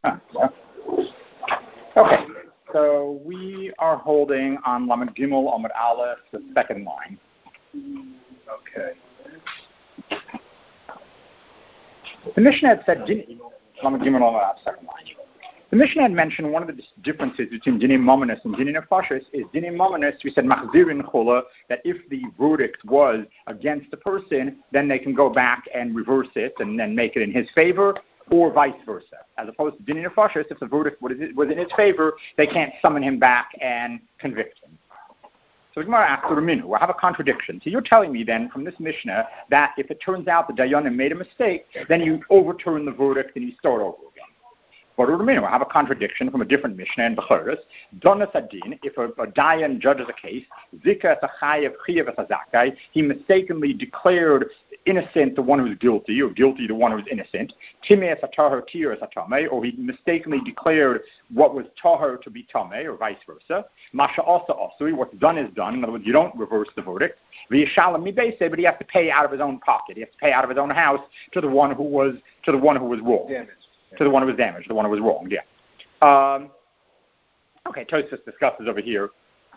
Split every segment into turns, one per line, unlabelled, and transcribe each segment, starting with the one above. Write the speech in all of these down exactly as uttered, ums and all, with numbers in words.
Ah, yeah. Okay, so we are holding on Lamed Gimel Amud Aleph, the second line.
Okay.
The Mishnah had said, Lamed Gimel Amud Aleph, second line. The Mishnah had mentioned one of the differences between Dinim Mominus and Dinim Nefashis is Dinim Mominus, we said Machzirin Chola, that if the verdict was against the person, then they can go back and reverse it and then make it in his favor, or vice versa. As opposed to Dinim Nefashis, if the verdict was in his favor, they can't summon him back and convict him. So the Gemara asks, Raminu, I have a contradiction. So you're telling me then from this Mishnah that if it turns out the Dayanim made a mistake, then you overturn the verdict and you start over again. But I have a contradiction from a different Mishnah in Bechoros. Donas Adin, if a, a Dayan judges a case, Zika Sachayev Chiyev Sazakai, he mistakenly declared innocent the one who's guilty, or guilty the one who's innocent. Timei Satar Tir Satame, or he mistakenly declared what was Tahar to be Tame, or vice versa. Masha also Osui, what's done is done. In other words, you don't reverse the verdict. V'yishalem Mibese, but he has to pay out of his own pocket. He has to pay out of his own house to the one who was to the one who was wrong.
Damaged.
To the one who was damaged, the one who was wrong, yeah. Um, okay, Tosfos discusses over here,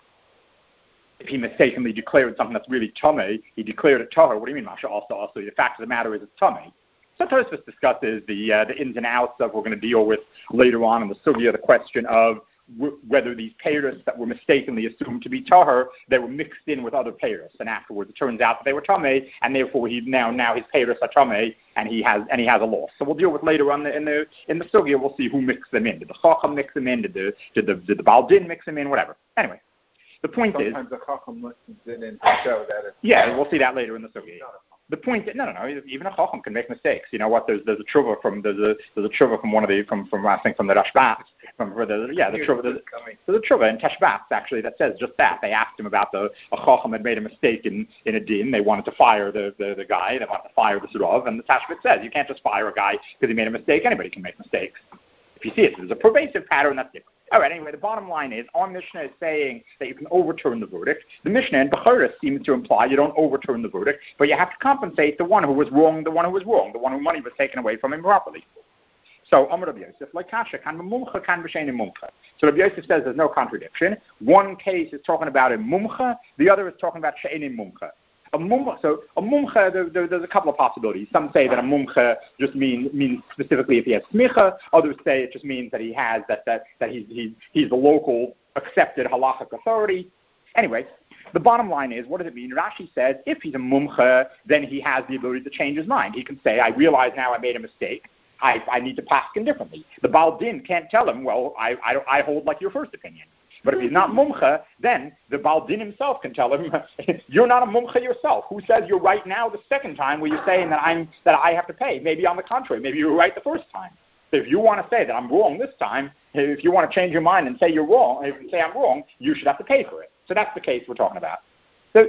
if he mistakenly declared something that's really Tomei, he declared it Tahar. What do you mean, Masha? Also, also, the fact of the matter is it's Tomei. So Tosfos discusses the uh, the ins and outs of we're going to deal with later on in the Sugya, the question of w- whether these payers that were mistakenly assumed to be Tahar, they were mixed in with other payers, and afterwards it turns out that they were Tomei, and therefore he now now his payers are Tomei, and he has and he has a loss. So we'll deal with later on the, in the in the Sugya. We'll see who mixed them in. Did the Chacham mix them in? Did the did the did the Baal Din mix them in? Whatever. Anyway, the point
Sometimes
is
the Chacham mixes it in to show that it's
yeah, we'll see that later in the Sugya. The point is, no, no, no. Even a Chacham can make mistakes. You know what? There's there's a tshuva from there's a there's a tshuva from one of the from from I think from the Rashbat from for the yeah the tshuva there's, there's a tshuva in Teshbats actually that says just that. They asked him about the a Chacham had made a mistake in, in a din. They wanted to fire the, the, the guy. They wanted to fire the Surav, and the Teshbet says you can't just fire a guy because he made a mistake. Anybody can make mistakes. If you see it, there's a pervasive pattern that's different. All right, anyway, the bottom line is, our Mishnah is saying that you can overturn the verdict. The Mishnah in Bechoros seems to imply you don't overturn the verdict, but you have to compensate the one who was wrong, the one who was wrong, the one whose money was taken away from him improperly. So, Amar Rabbi Yosef, like Kasha, kan mumcha, kan b'shein mumcha. So Rabbi Yosef says there's no contradiction. One case is talking about a mumcha, the other is talking about she'ein mumcha. A mumcha, so a mumcha, there, there, there's a couple of possibilities. Some say that a mumcha just means means specifically if he has smicha. Others say it just means that he has that that, that he's he's he's the local accepted halachic authority. Anyway, the bottom line is, what does it mean? Rashi says if he's a mumcha, then he has the ability to change his mind. He can say, I realize now I made a mistake. I I need to paskin differently. The Baal Din can't tell him, well, I I, don't, I hold like your first opinion. But if he's not mumcha, then the Baal Din himself can tell him, you're not a mumcha yourself. Who says you're right now the second time where you're saying that I'm that I have to pay? Maybe on the contrary, maybe you were right the first time. So if you want to say that I'm wrong this time, if you want to change your mind and say you're wrong, if you say I'm wrong, you should have to pay for it. So that's the case we're talking about. So,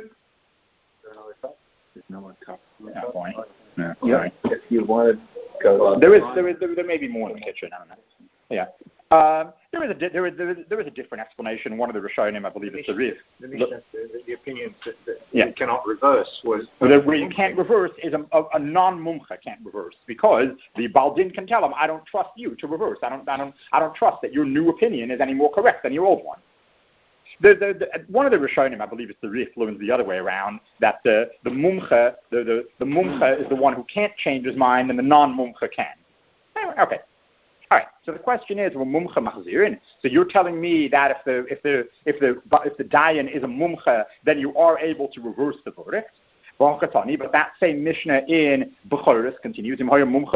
there's no one talking.
Yeah, point. Yeah,
yeah. If you want to go,
there is there is there, there may be more in the kitchen. I don't know. Yeah. Um, there is a there is there is, there is a different explanation. One of the Rishonim, I believe, it's the Rif.
The, the, the, the opinion that, that
yeah.
you cannot reverse was
well, the, where you can't reverse is a, a, a non-mumcha can't reverse because the Baal Din can tell him, I don't trust you to reverse. I don't I don't I don't trust that your new opinion is any more correct than your old one. The, the, the, one of the Rishonim, I believe it's the Rif, learns the other way around, that the the mumcha the, the, the mumcha is the one who can't change his mind and the non-mumcha can. Anyway, okay. All right. So the question is, well, mumcha machzirin. So you're telling me that if the if the if the if the dayan is a mumcha, then you are able to reverse the verdict. But that same Mishnah in Bechoros continues that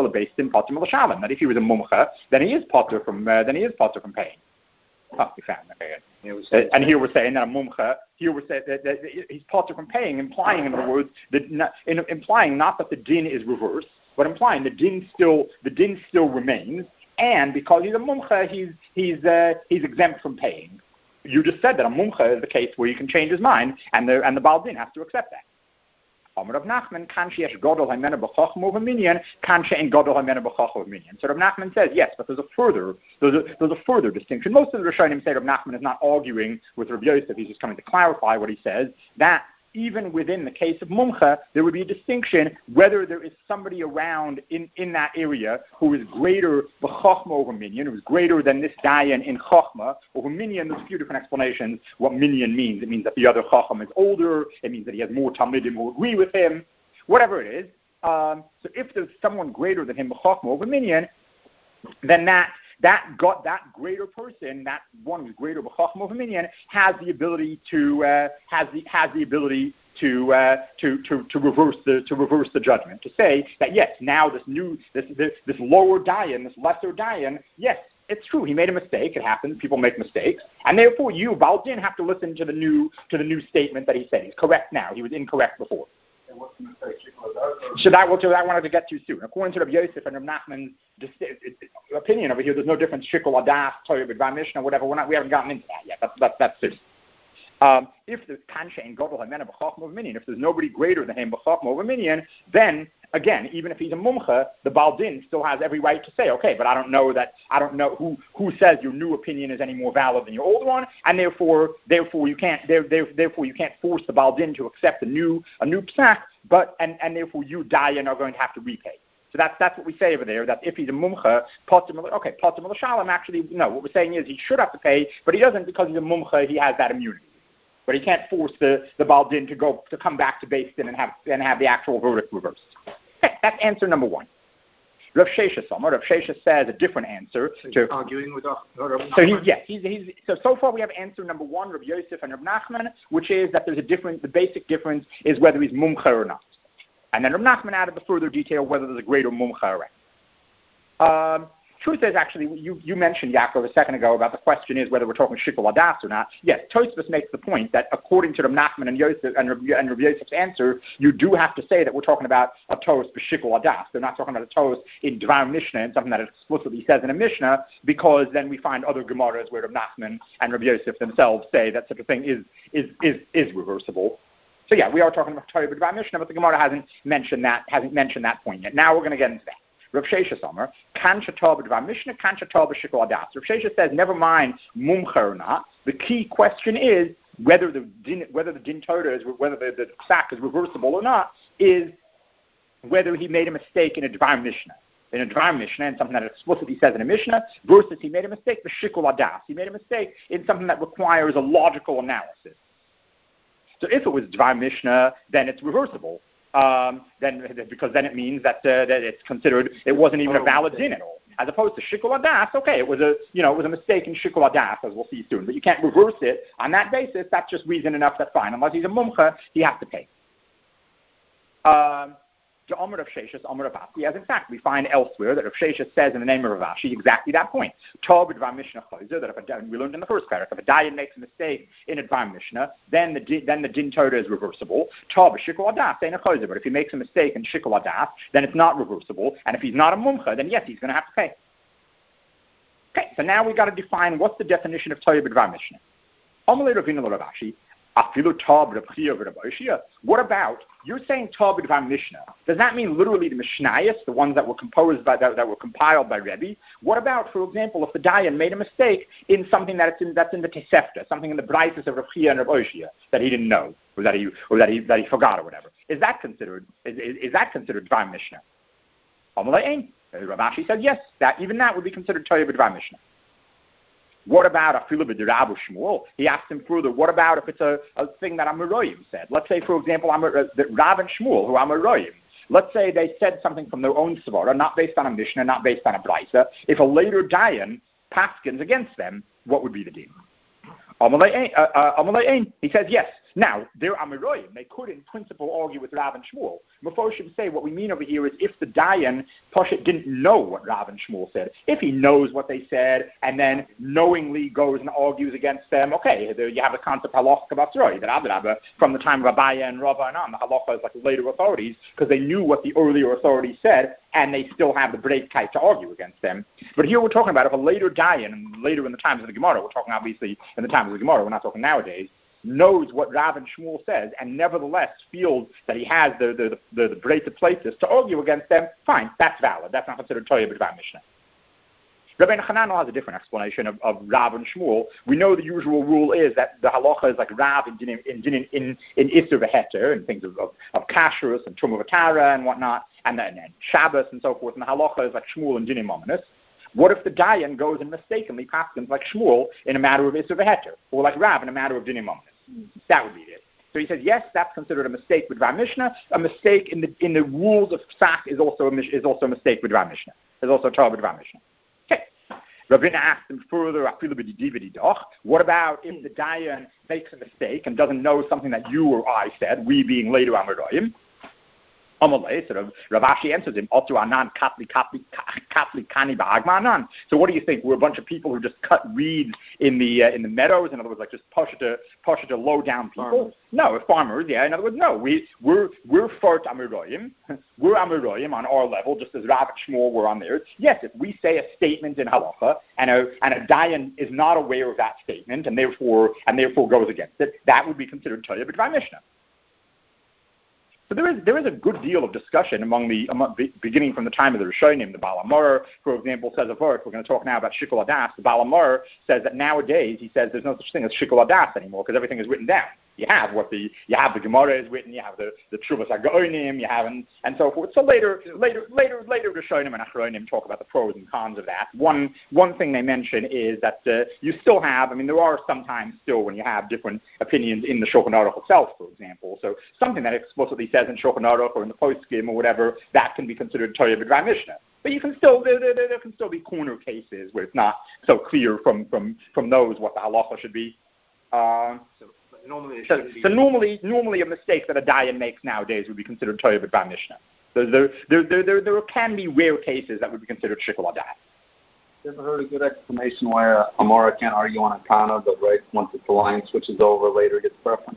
if he was a mumcha, then he is potter from uh, then he is potter from paying. Oh, we found okay. Uh, and here we're saying that a mumcha, here we're saying that, that, that he's potter from paying, implying, in other words, that not, in, implying not that the din is reversed, but implying the din still the din still remains. And because he's a mumcha, he's he's uh, he's exempt from paying. You just said that a mumcha is the case where you can change his mind, and the and the Baal Din has to accept that. Amar Rav Nachman, kan sheyesh gadol hamena b'chacham u'v'minyan, kan she'en gadol hamena b'chacham u'v'minyan. So Rav Nachman says yes, but there's a further there's a there's a further distinction. Most of the Rishonim say Rav Nachman is not arguing with Rav Yosef; he's just coming to clarify what he says. That even within the case of Mumcha, there would be a distinction whether there is somebody around in, in that area who is greater b'chochma over minyan, who is greater than this dayan in chochma over minyan. There's a few different explanations what minyan means. It means that the other chacham is older. It means that he has more talmidim who agree with him. Whatever it is. Um, so if there's someone greater than him b'chochma over minyan, then that that got that greater person, that one who's greater b'chochma over minyan, has the ability to uh, has the has the ability to uh, to to to reverse the to reverse the judgment, to say that yes, now this new this this, this lower dayan, this lesser dayan, yes, it's true, he made a mistake. It happens. People make mistakes, and therefore you, Baal Din, have to listen to the new to the new statement that he said. He's correct now. He was incorrect before. So that, well, so that I wanted to get to soon. According to Rabbi Yosef and Rabbi Nachman's opinion over here, there's no difference. Shikol Adas, Torah, B'dvar Mishnah, whatever. We're not, we haven't gotten into that yet. That's that's that's soon. Um, if there's Kansha and Godel Hamena B'chachma over Minyan, if there's nobody greater than him B'chachma over Minyan, then again, even if he's a mumcha, the Baal Din still has every right to say, okay, but I don't know that I don't know who, who says your new opinion is any more valid than your old one, and therefore therefore you can't there, there, therefore you can't force the Baal Din to accept a new a new psak, but and, and therefore you dayan are going to have to repay. So that's that's what we say over there. That if he's a mumcha, potim okay, potim l'shalom. Actually, no. What we're saying is he should have to pay, but he doesn't because he's a mumcha. He has that immunity. But he can't force the, the Baal Din to go to come back to Beis Din and have and have the actual verdict reversed. Okay, that's answer number one. Rav Shesha Sommer, Rav Shesha says a different answer.
So
to,
arguing with Rav Nachman?
So he's yes, he's, he's so so far we have answer number one, Rav Yosef and Rav Nachman, which is that there's a different. The basic difference is whether he's mumcha or not, and then Rav Nachman added the further detail whether there's a greater mumcha around. Um, Truth is, actually, you, you mentioned, Yaakov, a second ago about the question is whether we're talking Shikol Adas or not. Yes, Tosfos makes the point that according to Rav Nachman and Yosef and Rav, and Rav Yosef's answer, you do have to say that we're talking about a Tos b'Shikol Adas. They're not talking about a Tos in Dvar Mishnah and something that it explicitly says in a Mishnah, because then we find other Gemaras where Rav Nachman and Rav Yosef themselves say that such a thing is is is, is reversible. So yeah, we are talking about Torah b'Dvar Mishnah, but the Gemara hasn't mentioned that hasn't mentioned that point yet. Now we're going to get into that. Rav Shesha Somer, Kansha Tov B'Dvar Mishnah, Kansha Tov B'Shikol Adas. Rav Shesha says, never mind mumcha or not. The key question is whether the din, whether the din Torah is, whether the, the psak is reversible or not, is whether he made a mistake in a Dvar Mishnah. In a Dvar Mishnah, and something that explicitly says in a Mishnah, versus he made a mistake, B'Shikol Adas. He made a mistake in something that requires a logical analysis. So if it was Dvar Mishnah, then it's reversible. Um, then, because then it means that uh, that it's considered it wasn't even a valid din at all, as opposed to Shikol Adas. Okay, it was a you know it was a mistake in Shikol Adas, as we'll see soon. But you can't reverse it on that basis. That's just reason enough. That's fine. Unless he's a mumcha, he has to pay. Um, the Omer of Sheshes, Omer of Asi, as in fact we find elsewhere that Rav Sheshes says in the name of Rav Ashi exactly that point. Tov B'Dvar Mishnah Chayzer, that if a, we learned in the first paragraph, if a dayan makes a mistake in a Dvar Mishnah, then the then the din Torah is reversible. Tov B'Shikol Adas ain't a Chayzer, but if he makes a mistake in Shikol Adas, then it's not reversible. And if he's not a mumcha, then yes, he's going to have to pay. Okay, so now we got to define what's the definition of Torah B'Dvar Mishnah. Amalei Ravina Rav Ashi. What about, you're saying Tov B'Dvar Mishnah. Does that mean literally the Mishnayos, the ones that were composed by, that, that were compiled by Rebbe? What about, for example, if the dayan made a mistake in something that's in, that's in the Tosefta, something in the Braisos of Rav Chia and Rav Oshia that he didn't know, or that he, or that he, that he forgot or whatever? Is that considered, is, is, is that considered Dvar Mishnah? Amalei Ein. Rav Ashi said yes, that, even that would be considered Torah B'Dvar Mishnah. What about a filu b'dirabu Shmuel? He asked him further, what about if it's a, a thing that Amoraim said? Let's say, for example, Amor, uh, Rav and Shmuel, who Amoraim, let's say they said something from their own svara, not based on a Mishnah, not based on a Brisa. If a later dayan paskins against them, what would be the din? Amalei uh, uh, He says yes. Now, they're Amoraim. They could, in principle, argue with Rav and Shmuel. Mefoshim say what we mean over here is if the dayan, Poshet, didn't know what Rav and Shmuel said, if he knows what they said and then knowingly goes and argues against them, okay, there you have the concept halacha kabatzroi, that Adrabah, from the time of Abaya and Rava and on, the halacha is like later authorities, because they knew what the earlier authorities said, and they still have the breakkeit to argue against them. But here we're talking about if a later dayan, and later in the times of the Gemara, we're talking obviously in the times of the Gemara, we're not talking nowadays, knows what Rav and Shmuel says, and nevertheless feels that he has the the the, the break to places to argue against them, fine, that's valid. That's not considered Torah B'Dvar Mishnah. Rabbeinu Hananel has a different explanation of, of Rav and Shmuel. We know the usual rule is that the halacha is like Rav in in in in, in Isser v'Heter and things of of, of kashrus and Truma v'Tara and whatnot, and then and Shabbos and so forth. And the halacha is like Shmuel and Dinim Ominous. What if the Dayan goes and mistakenly paskins like Shmuel in a matter of Isser v'Heter, or like Rav in a matter of Dinim Ominous? That would be it. So he says, yes, that's considered a mistake with Rav Mishnah. A mistake in the in the rules of Psak is also a, is also a mistake with Rav Mishnah. There's also a Torah with Rav Mishnah. Rabbeinu asked him further, what about if the Dayan makes a mistake and doesn't know something that you or I said, we being later Amoraim? Amalei, sort of, Rav Ashi answers him, Otu Anan Katli Katli Katli Kani Ba'agmanan. So what do you think? We're a bunch of people who just cut reeds in the uh, in the meadows, in other words, like just push it to push it to low down people? Farmers. No, we're farmers, yeah. In other words, no, we we're we're fart Amoraim. We're Amoraim on our level, just as Rav and Shmuel were on theirs. Yes, if we say a statement in halacha and a and a Dayan is not aware of that statement and therefore and therefore goes against it, that would be considered Torah b'dvar Mishnah. So there is there is a good deal of discussion among the among, beginning from the time of the Rishonim. The Baal HaMaor, for example, says a verse. We're going to talk now about Shikol Adas. The Baal HaMaor says that nowadays he says there's no such thing as Shikol Adas anymore because everything is written down. You have what the you have the Gemara is written. You have the the Truvas HaGoinim. You have and, and so forth. So later later later later Rishonim and Achronim talk about the pros and cons of that. One one thing they mention is that uh, you still have. I mean, there are sometimes still when you have different opinions in the Shulchan Aruch itself, for example. So something that explicitly says in Shulchan Aruch or in the Poskim or whatever, that can be considered Torah b'dvar Mishnah. But you can still there, there, there can still be corner cases where it's not so clear from from from those what the halacha should be. Uh, so, Normally so, so normally, normally a mistake that a Dayan makes nowadays would be considered Torah b'dvar Mishnah. There, there, there, there, there, there can be rare cases that would be considered Shikol Adas.
You ever heard a good explanation why a Amora can't argue on a Tana, but right once the line switches over, later gets preference?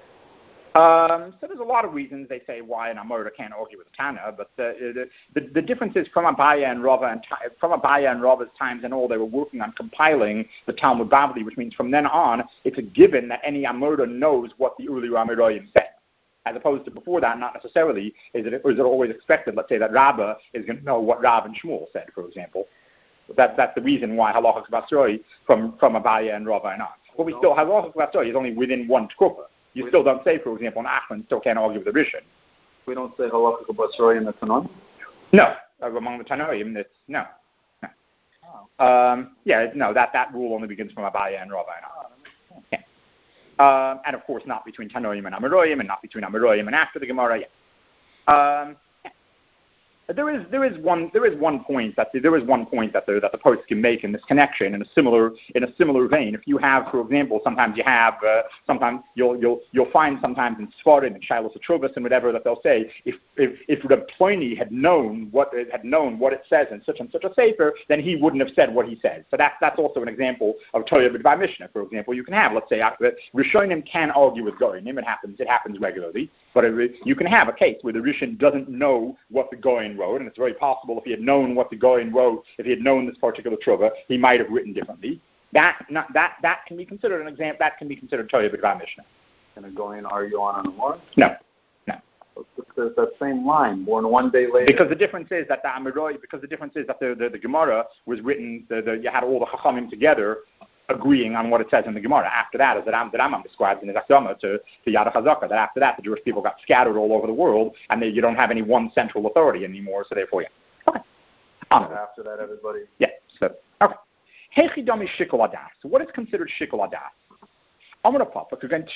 Um, so there's a lot of reasons they say why an Amora can't argue with a Tana, but the, the, the, the difference is from Abaya and Rava and from Abaya and Rava's times and all, they were working on compiling the Talmud Bavli, which means from then on, it's a given that any Amora knows what the earlier Amoraim said. As opposed to before that, not necessarily is it, or is it always expected, let's say, that Rabbah is going to know what Rav and Shmuel said, for example. That, that's the reason why Halachas Basroi from, from Abaya and Rava and on. But we still, Halachas Basroi is only within one Tkufa. You we still don't say, for example, an Achman still can't argue with the Rishon.
We don't say Halachas Basroi in the Tanoim?
No. Among the Tanoim, it's no. no. Oh. Um, yeah, no, that, that rule only begins from Abaya and Rava and on. Yeah. Um, and of course, not between Tanoim and Amoraim, and not between Amoraim and after the Gemara. Yeah. Um, There is there is one there is one point that the, there is one point that the that the posts can make in this connection in a similar in a similar vein. If you have, for example, sometimes you have uh, sometimes you'll you'll you'll find sometimes in Sfarim and Shilos Atruvas and whatever that they'll say if if if Reb Pliny had known what had known what it says in such and such a sefer, then he wouldn't have said what he says. So that's that's also an example of Torah b'dvar Mishnah. For example, you can have, let's say, Rishonim can argue with Goinim. It happens it happens regularly. But you can have a case where the Rishon doesn't know what the Goin wrote, and it's very possible if he had known what the Goin wrote, if he had known this particular Truvah, he might have written differently. That not, that that can be considered an example. That can be considered Torah b'dvar Mishnah.
Can a Goin argue on an Amor?
No, no.
There's that same line, born one day later.
Because the difference is that the Amiroi, because the difference is that the the, the Gemara was written. The, the, you had all the Chachamim together, agreeing on what it says in the Gemara. After that, as the Rambam describes in his Akdama to, to Yad HaChazaka, that after that, the Jewish people got scattered all over the world, and they, you don't have any one central authority anymore, so therefore, yeah. Okay. Um,
after that, everybody...
Yeah, so, okay. Hechidami Shikol Adas. So what is considered Shikol Adas? Amar Papa, suppose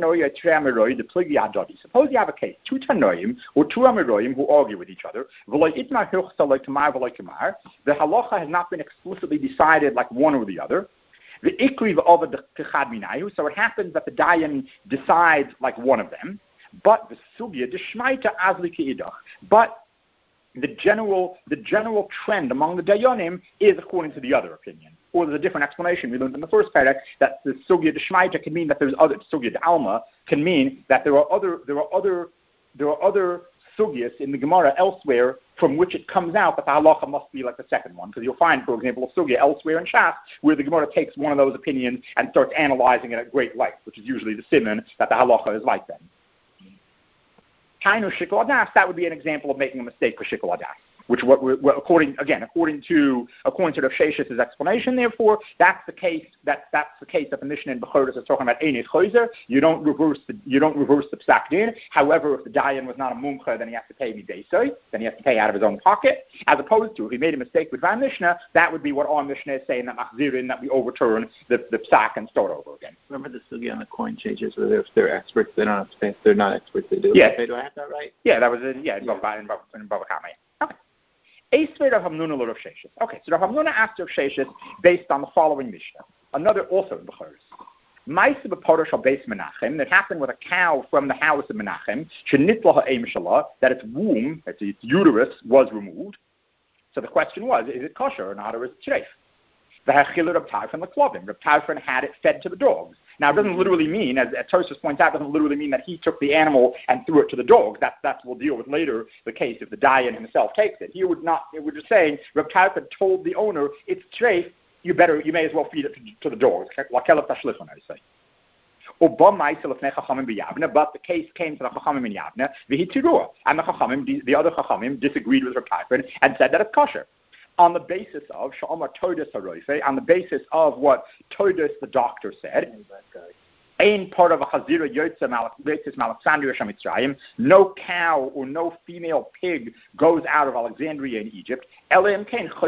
you have a case, two Tanoim or two Amoraim who argue with each other. The halacha has not been explicitly decided like one or the other. The ikriv of the techad minayu, so it happens that the dayan decides like one of them, but the sugya deshmaita azli keidach. But the general the general trend among the dayanim is according to the other opinion. Or there's a different explanation we learned in the first parak that the sugya deshmaita can mean that there's other sugya alma can mean that there are other there are other there are other sugyas in the Gemara elsewhere from which it comes out that the halacha must be like the second one. Because you'll find, for example, a sugya elsewhere in Shas where the Gemara takes one of those opinions and starts analyzing it at great length, which is usually the siman that the halacha is like then. Kainu shikol adas, that would be an example of making a mistake for shikol adas. which what, what according again according to according to Rav Shesh's explanation, therefore that's the case that that's the case that the Mishnah in Bechoros is talking about Einit Choizer. You don't reverse the you don't reverse the psak din. However, if the dayan was not a mumcha, then he has to pay midasoi, then he has to pay out of his own pocket. As opposed to if he made a mistake with Van Mishnah, that would be what our Mishnah is saying, that machzirin, that we overturn the, the psak and start over again.
Remember the sugi on the coin changes where if they're experts, they don't have to pay. If they're not experts, they do.
Yeah.
Okay, do I have that right?
Yeah, that was it. Yeah, in Bava in Bava in Bava Kama. Okay. Eisvei Rav Hamnuna lo Rav Sheshes. Okay, so Rav Hamnuna asked Rav Sheshes based on the following Mishnah. Another also in Bechoros. Ma'aseh b'Porosh al Beis Menachem, that happened with a cow from the house of Menachem, shenitla ha'em shala, that its womb, its, its uterus, was removed. So the question was, is it kosher or not, or is it treif? V'hachilur Reb Tarfon l'klovim. Reb Tarfon had it fed to the dogs. Now, it doesn't literally mean, as, as Tosfos points out, it doesn't literally mean that he took the animal and threw it to the dogs. That's that's we'll deal with later the case if the dayan himself takes it. Here would not. It would just saying Reb Tarfon told the owner it's treif. You better, you may as well feed it to, to the dogs. But the case came to the Chachamim in Yavne, and the Chachamim, the other Chachamim, disagreed with Reb Tarfon and said that it's kosher. On the basis of Sha'amar Todas HaRoife, on the basis of what Todas the doctor said, Ein part of a Chazira Yotze Alexandria Shamitzrayim, no cow or no female pig goes out of Alexandria in Egypt, unless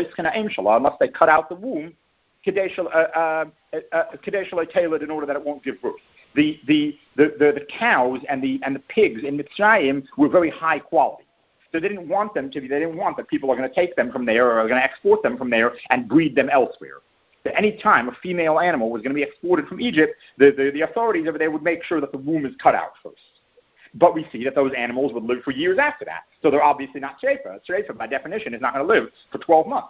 they cut out the womb, Kadesh uh, tailored in order that it won't give birth. The the, the, the the cows and the and the pigs in Mitzrayim were very high quality. So they didn't want them to be, they didn't want that people are going to take them from there or are going to export them from there and breed them elsewhere. At any time a female animal was going to be exported from Egypt, the, the, the authorities over there would make sure that the womb is cut out first. But we see that those animals would live for years after that. So they're obviously not treifa. Treifa, by definition, is not going to live for twelve months.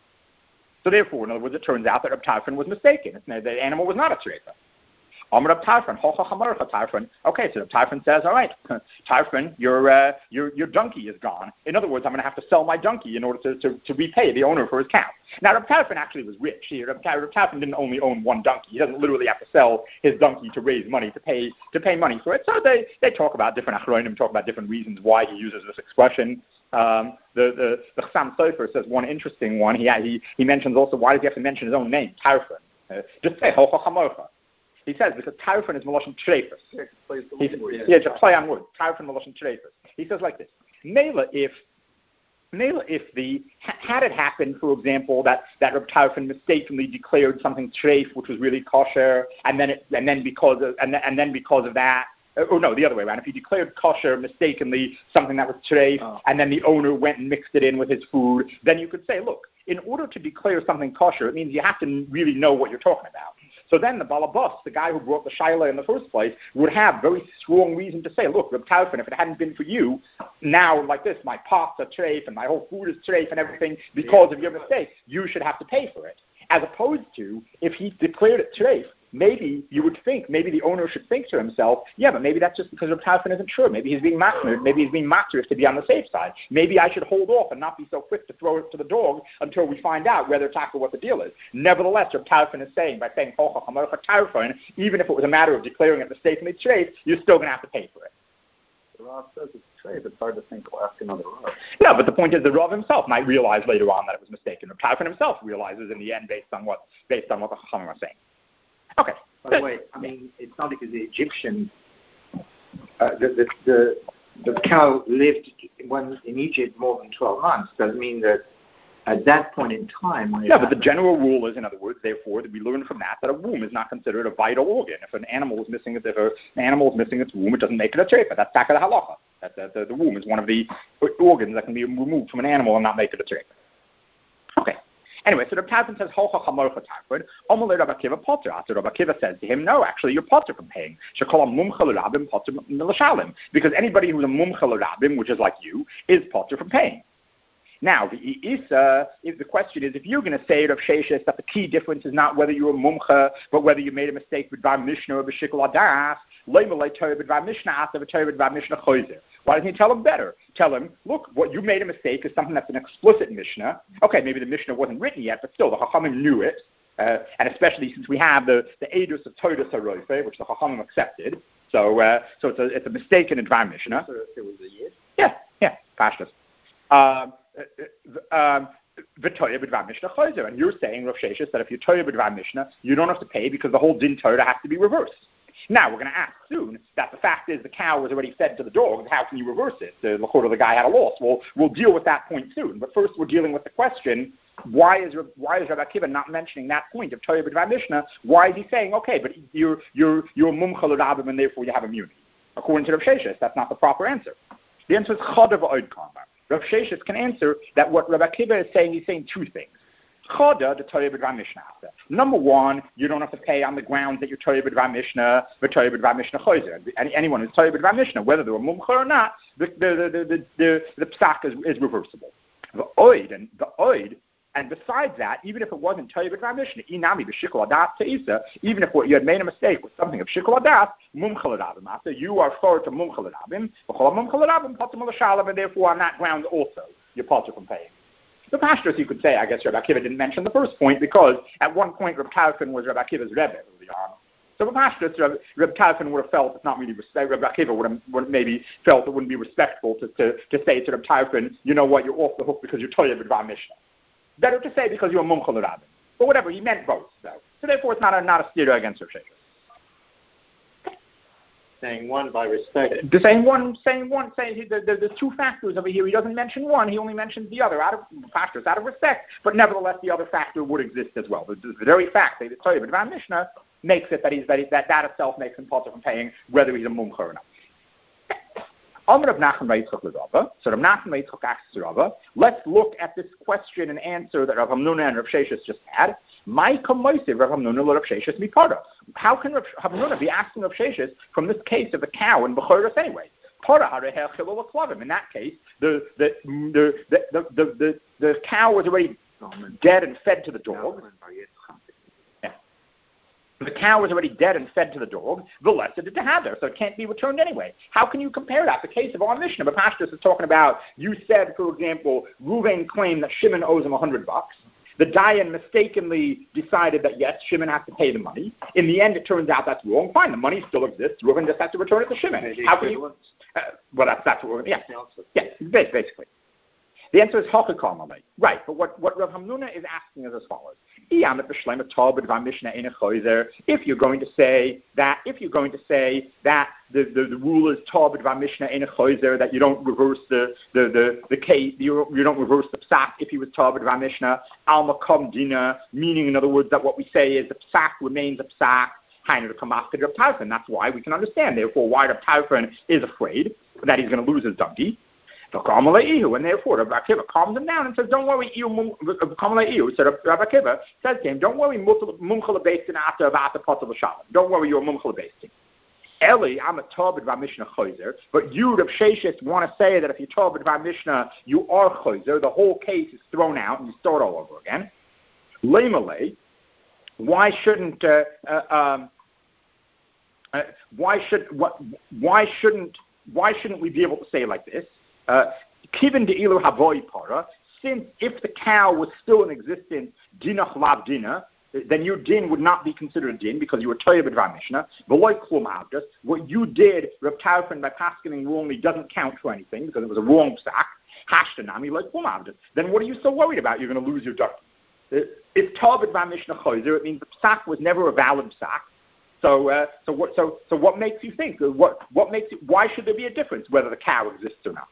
So therefore, in other words, it turns out that Reb Tarfon was mistaken. The animal was not a treifa. Amar Reb Tarfon, hocha chamarcha Tarfon. Okay, so Reb Tarfon says, all right, Tarfon, your uh, your your donkey is gone. In other words, I'm going to have to sell my donkey in order to, to, to repay the owner for his cow. Now, Reb Tarfon actually was rich. He, Reb, Reb Tarfon didn't only own one donkey. He doesn't literally have to sell his donkey to raise money, to pay to pay money for it. So they, they talk about different achronim, talk about different reasons why he uses this expression. Um, the the the Chassam Sofer says one interesting one. He he he mentions also, why does he have to mention his own name, Tarfon? Uh, just say hocha chamocha. He says because Tarfon is Meloshen Treifus. Yeah, yeah, just play on wood. Tarfon Meloshen Treifus. He says like this: Mela if Mela if the had it happened, for example, that that Reb Tarfon mistakenly declared something treif which was really kosher, and then it, and then because of and then, and then because of that. Or no, the other way around. If he declared kosher mistakenly something that was treif, oh. and then the owner went and mixed it in with his food, then you could say, look, in order to declare something kosher, it means you have to really know what you're talking about. So then the balabas, the guy who brought the shaila in the first place, would have very strong reason to say, look, Reb Tarfon, if it hadn't been for you, now like this, my pots are treif and my whole food is treif and everything because yeah. of your mistake, you should have to pay for it. As opposed to, if he declared it treif, maybe you would think, maybe the owner should think to himself, yeah, but maybe that's just because Reb Tarfon isn't sure. Maybe he's being matmered. Maybe he's being matzerif to be on the safe side. Maybe I should hold off and not be so quick to throw it to the dog until we find out whether tackle what the deal is. Nevertheless, Reb Tarfon is saying, by saying hocha chamarcha Tarfon, even if it was a matter of declaring it mistakenly treif, you're still going to have to pay for it.
The Rav says it's treif. It's hard to think we'll ask another Rav.
No, but the point is the Rav himself might realize later on that it was mistaken. Reb Tarfon himself realizes in the end based on what based on what the Chachamim are saying. Okay.
By the way, I mean, it's not because the Egyptian, uh, the, the the the cow lived when in Egypt more than twelve months. Doesn't mean that at that point in time. When
yeah, but the general rule is, in other words, therefore, that we learn from that that a womb is not considered a vital organ. If an animal is missing, if an animal is missing its womb, it doesn't make it a treifa. That's taka the halacha. That the, the, the womb is one of the organs that can be removed from an animal and not make it a treifa. Okay. Anyway, so Reb Tarfon says, hocha chamarcha Tarfon, omalei Rabbi Akiva potter. After Rabbi Akiva says to him, no, actually, you're potter from paying. Shekol mumcha l'rabim potter l'shalim. Because anybody who's a mumcha l'rabim, which is like you, is potter from paying. Now, the Isa, if the question is, if you're going to say Rav Sheshes that the key difference is not whether you're a mumcha, but whether you made a mistake with Var Mishnah or b'shikol adas, leimalei Torah b'Var Mishnah asa v'Torah b'Var Mishnah choizer. Why doesn't he tell him better? Tell him, look, what you made a mistake is something that's an explicit Mishnah. Okay, maybe the Mishnah wasn't written yet, but still, the Chachamim knew it. Uh, and especially since we have the, the Eidos of Todas HaRoife, which the Chachamim accepted. So uh, so it's a, it's a mistake in a Dvar Mishnah.
So it was a yid?
Yeah, yeah, Pashtas. Um, um, and you're saying, Rav Sheshes, that if you're Torah b'dvar Mishnah, you don't have to pay because the whole din Torah has to be reversed. Now, we're going to ask soon that the fact is the cow was already fed to the dogs. How can you reverse it? The L'chora, the guy had a loss. Well, we'll deal with that point soon. But first, we're dealing with the question, why is why is Rabbi Akiva not mentioning that point of Torah b'dvar Mishnah? Why is he saying, okay, but you're you're you're mumcha l'rabim and therefore you have immunity? According to Rav Sheshes, that's not the proper answer. The answer is chada v'od karma. Rav Sheshes can answer that what Rabbi Akiva is saying, he's saying two things. Chada, the Torah b'dvar Mishnah. Number one, you don't have to pay on the grounds that you're Torah b'dvar Mishnah, but Torah b'dvar Mishnah chozer. Any, anyone who's Torah b'dvar Mishnah, whether they're a mumcha or not, the the the the the, the psak is, is reversible. The oid and the oid, and besides that, even if it wasn't Torah b'dvar Mishnah, inami b'shikol adas teisa, even if what you had made a mistake with something of shikol adas, mumcha l'rabim, you are forward to mumcha l'rabim, v'chol mumcha l'rabim patim l'shalom, and therefore on that ground also you're patur from paying. The pashtus, you could say, I guess Rabbi Akiva didn't mention the first point because at one point Reb Tarfon was Rabbi Akiva's Rebbe early on. So the pashtus, Reb, Reb Tarfon would have felt it's not really respect. Rabbi Akiva would have, would have maybe felt it wouldn't be respectful to, to, to say to Reb Tarfon, you know what, you're off the hook because you're Torah b'dvar Mishnah. Better to say because you're a mumcha l'rabim. But whatever, he meant both, though. So therefore it's not a, not a stira against Rav Sheshes.
Saying one by respect.
The saying one, saying one, saying the, the, the two factors over here. He doesn't mention one; he only mentions the other out of factors, out of respect. But nevertheless, the other factor would exist as well. The, the very fact that the Torah b'dvar Mishnah makes it that he's that, he, that that itself makes him part from paying, whether he's a mumcha or not. So Rav Nachman asks Rava, let's look at this question and answer that Rav Hamnuna and Rav Sheshes just had. My kamoisiv Rav Hamnuna lo Rav Sheshes mipada. How can Rav Hamnuna be asking Rav Sheshes from this case of a cow in Bechoros anyway? In that case, the the the the the, the, the, the cow was already dead and fed to the dog. The cow was already dead and fed to the dog. The lesser did to have there, so it can't be returned anyway. How can you compare that? The case of our Mishnah, but Pashtus is talking about, you said, for example, Reuven claimed that Shimon owes him a hundred bucks. The Dayan mistakenly decided that, yes, Shimon has to pay the money. In the end, it turns out that's wrong. Fine, the money still exists. Reuven just has to return it to Shimon. How can you? Uh, well, that's, that's what we're going to, yeah. Yeah, basically. The answer is Hachikamalei. Right, but what, what Rav Hamnuna is asking is as follows. If you're going to say that, if you're going to say that the, the, the rule is Tar b'dvar Mishnah ein choizer, that you don't reverse the the the, the case, you, you don't reverse the psak if he was Tar b'dvar Mishnah, al makom dina, meaning in other words that what we say is the psak remains a psak. That's why we can understand, therefore, why Reb Tarfon is afraid that he's going to lose his donkey. And therefore, Rabbi Akiva calms him down and says, don't worry, so Rabbi Akiva says to him, don't worry, don't worry, you're a mumchal basting. Eli, I'm a Tar b'dvar Mishnah choizer, but you, Reb Sheshes, want to say that if you Tar b'dvar Mishnah, you are choizer, the whole case is thrown out and you start all over again. Leimale, why shouldn't, uh, uh, um, uh, why should, what, why shouldn't, why shouldn't we be able to say it like this? Kiven de ilu havoy para, since if the cow was still in existence, dinach lav dina, then your din would not be considered a din because you were Torah b'dvar Mishnah. V'loy klum avdas, what you did, Reb Tarfon, by paskening wrongly, doesn't count for anything because it was a wrong psak. Hashtanami like klum avdas. Then what are you so worried about? You're going to lose your donkey. If Torah b'dvar Mishnah choizer, it means the psak was never a valid psak. So, uh, so what? So, so what makes you think? What? What makes it? Why should there be a difference whether the cow exists or not?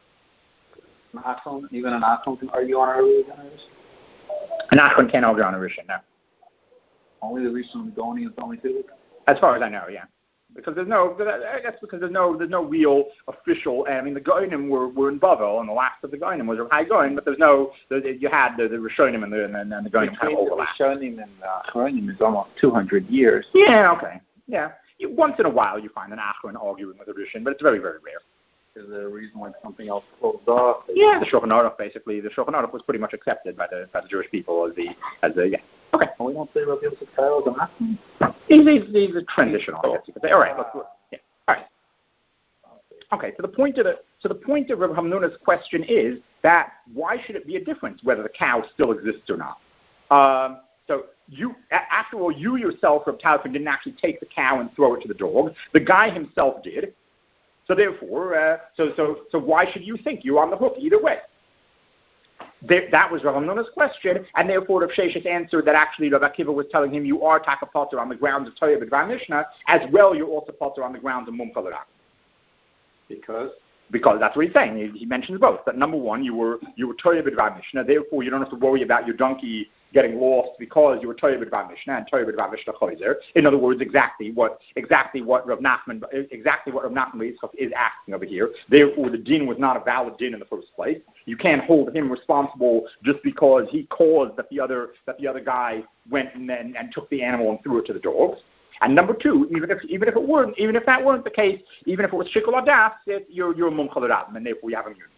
An even an Achron can argue on a Rishon on
An Achron can't argue on a Rishon, no.
Only the Rishon and Goni is only two?
As far as I know, yeah. Because there's no, I guess because there's no, there's no real official, I mean the Goinim were, were in Bavel, and the last of the Goinim was High Goin, but there's no, you had the, the Rishonim and the, and, and the Goinim kind of overlap.
Between the Rishonim and the Achronim is almost two hundred years.
Yeah, okay, yeah. Once in a while you find an Achron arguing with a Rishon, but it's very, very rare.
Is there a reason why something else closed off?
Yeah, the Shulchan Aruch basically. The Shulchan Aruch was pretty much accepted by the by the Jewish people as the as the yeah. Okay.
Well, we don't say Rabbi Yosef Karo is an Achron.
He's he's, he's a transitional, I guess you could say. All right, let's, yeah. All right. Okay. So the point of the so the point of Rabbi Hamnuna's question is that why should it be a difference whether the cow still exists or not? Um, so you, after all, you yourself, Reb Tarfon, didn't actually take the cow and throw it to the dog. The guy himself did. So therefore, uh, so so so why should you think you're on the hook either way? there, that was Rav Hamnuna's question, and therefore Rav Sheshes answered that actually Rav Akiva was telling him you are taka potter on the grounds of Torah B'Dvar Mishnah, as well you're also potter on the grounds of Mum Kol Rav.
Because?
Because that's what he's saying. He, he mentions both. That number one, you were you were Torah B'Dvar Mishnah, therefore you don't have to worry about your donkey getting lost because you were Torah B'Dvar Mishnah and Torah B'Dvar Mishnah Choizer. In other words, exactly what exactly what Rav Nachman exactly what Rav Nachman is asking over here. Therefore, the din was not a valid din in the first place. You can't hold him responsible just because he caused that the other that the other guy went and and, and took the animal and threw it to the dogs. And number two, even if even if it weren't even if that weren't the case, even if it was shikol adas, you're you're mum kol rav, and therefore you have immunity.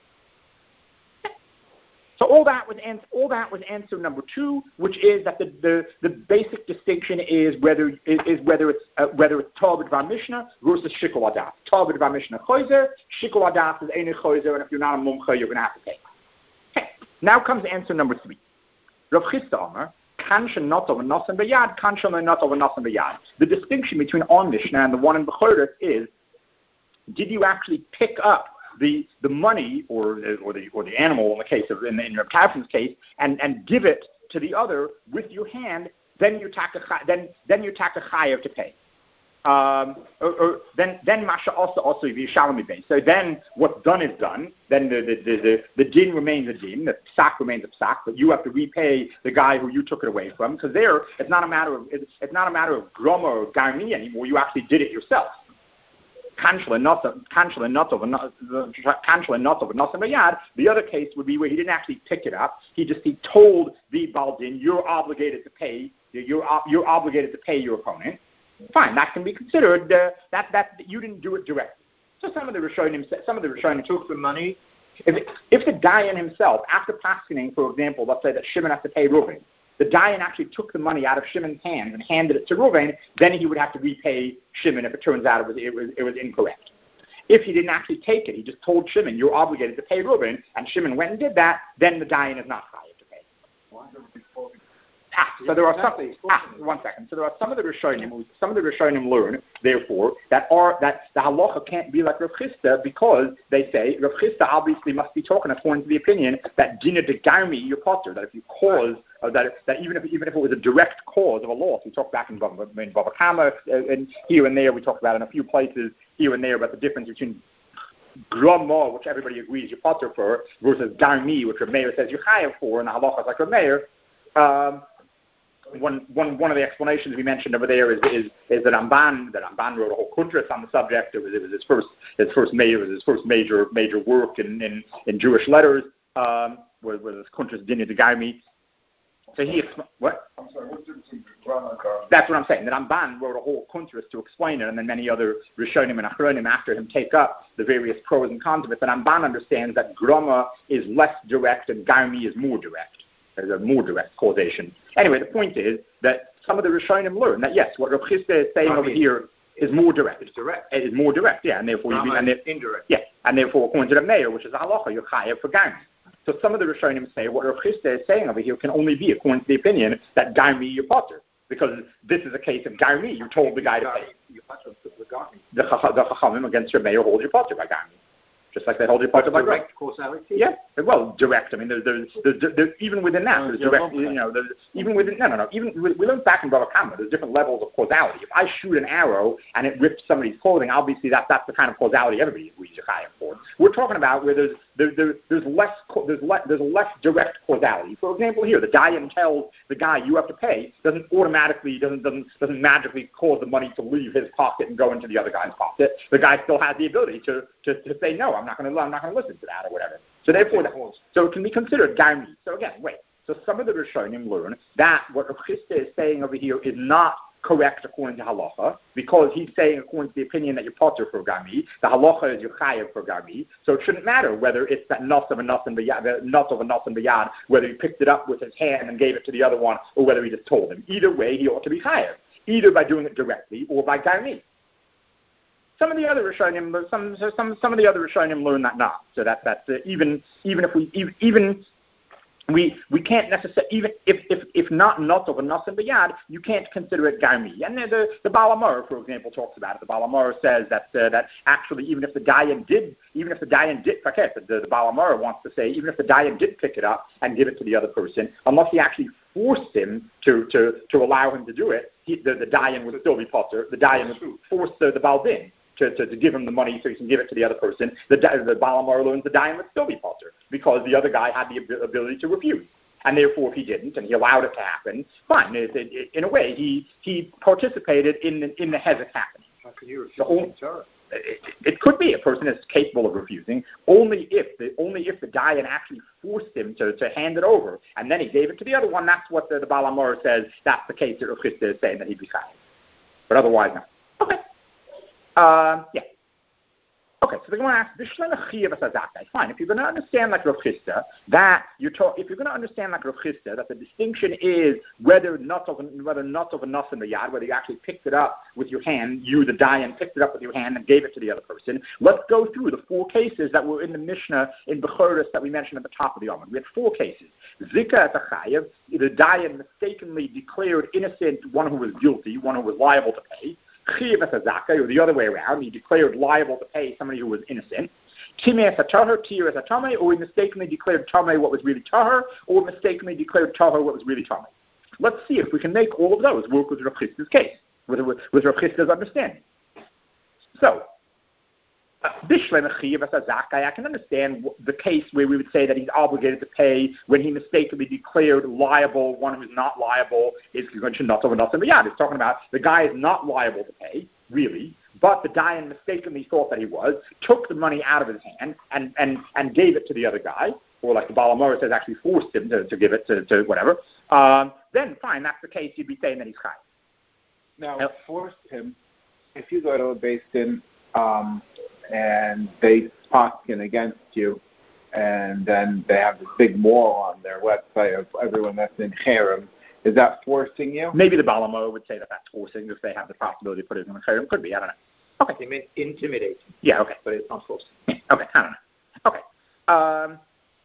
So all that was answer, all that was answer number two, which is that the, the, the basic distinction is whether is, is whether it's uh, whether it's Torah B'Dvar Mishnah versus Shikol Adas. Torah B'Dvar Mishnah Choizer, Shikol Adas is Einei Choizer, and if you're not a mumcha, you're going to have to pay. Okay. Now comes answer number three. Rav Chisda Omer, Kansha Notov and Nosan B'Yad, Kansha Notov and Nosan B'Yad. The distinction between our Mishnah and the one in B'Choros is, did you actually pick up the the money or or the or the animal in the case of in, in Reb Tarfon's case and, and give it to the other with your hand, then you take a then then you take a chayav to pay. Um, or, or then then masha also also v'yishalami base. So then what's done is done. Then the the the, the, the din remains a din. The psak remains a psak, but you have to repay the guy who you took it away from, because there it's not a matter of it's, it's not a matter of groma or garmi anymore. You actually did it yourself. Kanshla not of Kanshla not of Kanshla not of Nosan B'Yad. The other case would be where he didn't actually pick it up. He just he told the Baldin, you're obligated to pay. You're you're obligated to pay your opponent. Fine, that can be considered uh, that that you didn't do it directly. So some of the Rishonim, some of the Rishonim
took the money.
If it, if the Dayan himself, after paskening, for example, let's say that Shimon has to pay Reuven, the Dayan actually took the money out of Shimon's hands and handed it to Reuven, then he would have to repay Shimon if it turns out it was, it was, it was incorrect. If he didn't actually take it, he just told Shimon, you're obligated to pay Reuven, and Shimon went and did that, then the Dayan is not chayav to pay. Ah, so there are some, ah, one second. So there are some of the Rishonim, some of the Rishonim learn, therefore, that are that the halacha can't be like Rav Chisda because they say Rav Chisda obviously must be talking according to the opinion that dina de garmi your potter, that if you cause uh, that that even if even if it was a direct cause of a loss, we talked back in Bava, in Bava Kama, uh, and here and there we talked about in a few places here and there about the difference between grama, which everybody agrees you potter for, versus garmi, which Rav Meir says you chayav for, and the halacha is like Rav Meir. Um, One, one, one of the explanations we mentioned over there is is, is that Ramban that Ramban wrote a whole kuntras on the subject. It was, it was his first his first major it was his first major major work in, in, in Jewish letters. Um, where, where this kuntras Dinya de Gaimi. So he expl- what?
I'm sorry. What's the difference between grama and garmi?
That's what I'm saying. That Ramban wrote a whole kuntras to explain it, and then many other Rishonim and Achronim after him take up the various pros and cons of it. But Ramban understands that grama is less direct and garmi is more direct. There's a more direct causation. Anyway, the point is that some of the Rishonim learn that yes, what Rav Chisda is saying over here is more direct.
It's direct.
It is more direct, yeah, and therefore you
and
and
indirect.
Yeah, and therefore according to the Meir, which is a halacha, you're chayav for garmi. So some of the Rishonim say what Rav Chisda is saying over here can only be according to the opinion that garmi you potter, because this is a case of garmi. You told the guy to pay. The Chachamim against your Meir hold you potter by garmi. Just like they hold you potter by
direct causality.
Yeah, well, direct. I mean, there's, there's, there's, there's even within that, there's direct. You know, there's, even within no, no, no. Even we, we learned back in Bava Kama, there's different levels of causality. If I shoot an arrow and it rips somebody's clothing, obviously that that's the kind of causality everybody agrees you're chayav for. We're talking about where there's there, there, there's less there's less there's less direct causality. For example, here the Dayan tells the guy you have to pay doesn't automatically doesn't doesn't doesn't magically cause the money to leave his pocket and go into the other guy's pocket. The guy still has the ability to to, to say no, I'm not going to I'm not going to listen to that or whatever. So therefore, that, so it can be considered garmi. So again, wait. So some of the Rishonim learn that what Rav Chisda is saying over here is not correct according to halacha, because he's saying according to the opinion that you're potter for garmi, the halacha is you're chayav for garmi. So it shouldn't matter whether it's that not of a not and b'yad, not of a not and b'yad, whether he picked it up with his hand and gave it to the other one, or whether he just told him. Either way, he ought to be chayav, either by doing it directly or by garmi. Some of the other Rishonim, some some some of the other Rishonim learn that not. So that that's uh, even even if we even we we can't necessarily, even if if if not not of a nasan b'yad, you can't consider it garmi. And the the Baal HaMaor, for example, talks about it. The Baal HaMaor says that uh, that actually even if the dayan did even if the dayan did okay, the, the Baal HaMaor wants to say even if the dayan did pick it up and give it to the other person, unless he actually forced him to to to allow him to do it, he, the the dayan would still be potter. The dayan would force the, the Baal Din. To, to, to give him the money so he can give it to the other person, the, the Baal HaMaor learns the dayan would still be potter because the other guy had the ab- ability to refuse. And therefore, if he didn't, and he allowed it to happen, fine. It, it, it, in a way, he he participated in the, in the hezek happening.
How could you refuse
the whole, it, it could be a person is capable of refusing only if the only if the dayan actually forced him to, to hand it over, and then he gave it to the other one. That's what the, the Baal HaMaor says. That's the case that Rav Chisda is saying that he'd be chayav. But otherwise, no. Okay. Um, yeah. Okay, so they're going to ask, fine, if you're going to understand like Rav Chisda, that you're talk, if you're going to understand like Rav Chisda, that the distinction is whether not of whether not of a nas in the yad, whether you actually picked it up with your hand, you the dayan picked it up with your hand and gave it to the other person. Let's go through the four cases that were in the Mishnah in Bechoros that we mentioned at the top of the Amud. We had four cases. Zika at the chayev, the dayan mistakenly declared innocent one who was guilty, one who was liable to pay. Chiyav as a zakah, or the other way around, he declared liable to pay somebody who was innocent. Timeh as a tahor, tir as a tameh, or he mistakenly declared tameh what was really tahor, or mistakenly declared tahor what was really tameh. Let's see if we can make all of those work with Rav Chisda's case, with, with, with Rav Chisda's understanding. So, I can understand the case where we would say that he's obligated to pay when he mistakenly declared liable one who's not liable is going to not over nothing. But yeah, it's talking about the guy is not liable to pay, really, but the dayan mistakenly thought that he was, took the money out of his hand and, and, and gave it to the other guy, or like the Baal HaMaor says, actually forced him to, to give it to, to whatever. Um, then fine, that's the case. You'd be saying that he's chayav.
Now, now forced him. If you go to a Beis Din, um, and they poskin against you, and then they have this big wall on their website of everyone that's in cherem. Is that forcing you?
Maybe the Baal HaMaor would say that that's forcing if they have the possibility to put it in cherem. Could be, I don't know. Okay.
They mean intimidating.
Yeah, okay.
But it's not forcing.
Okay, I don't know. Okay. Um,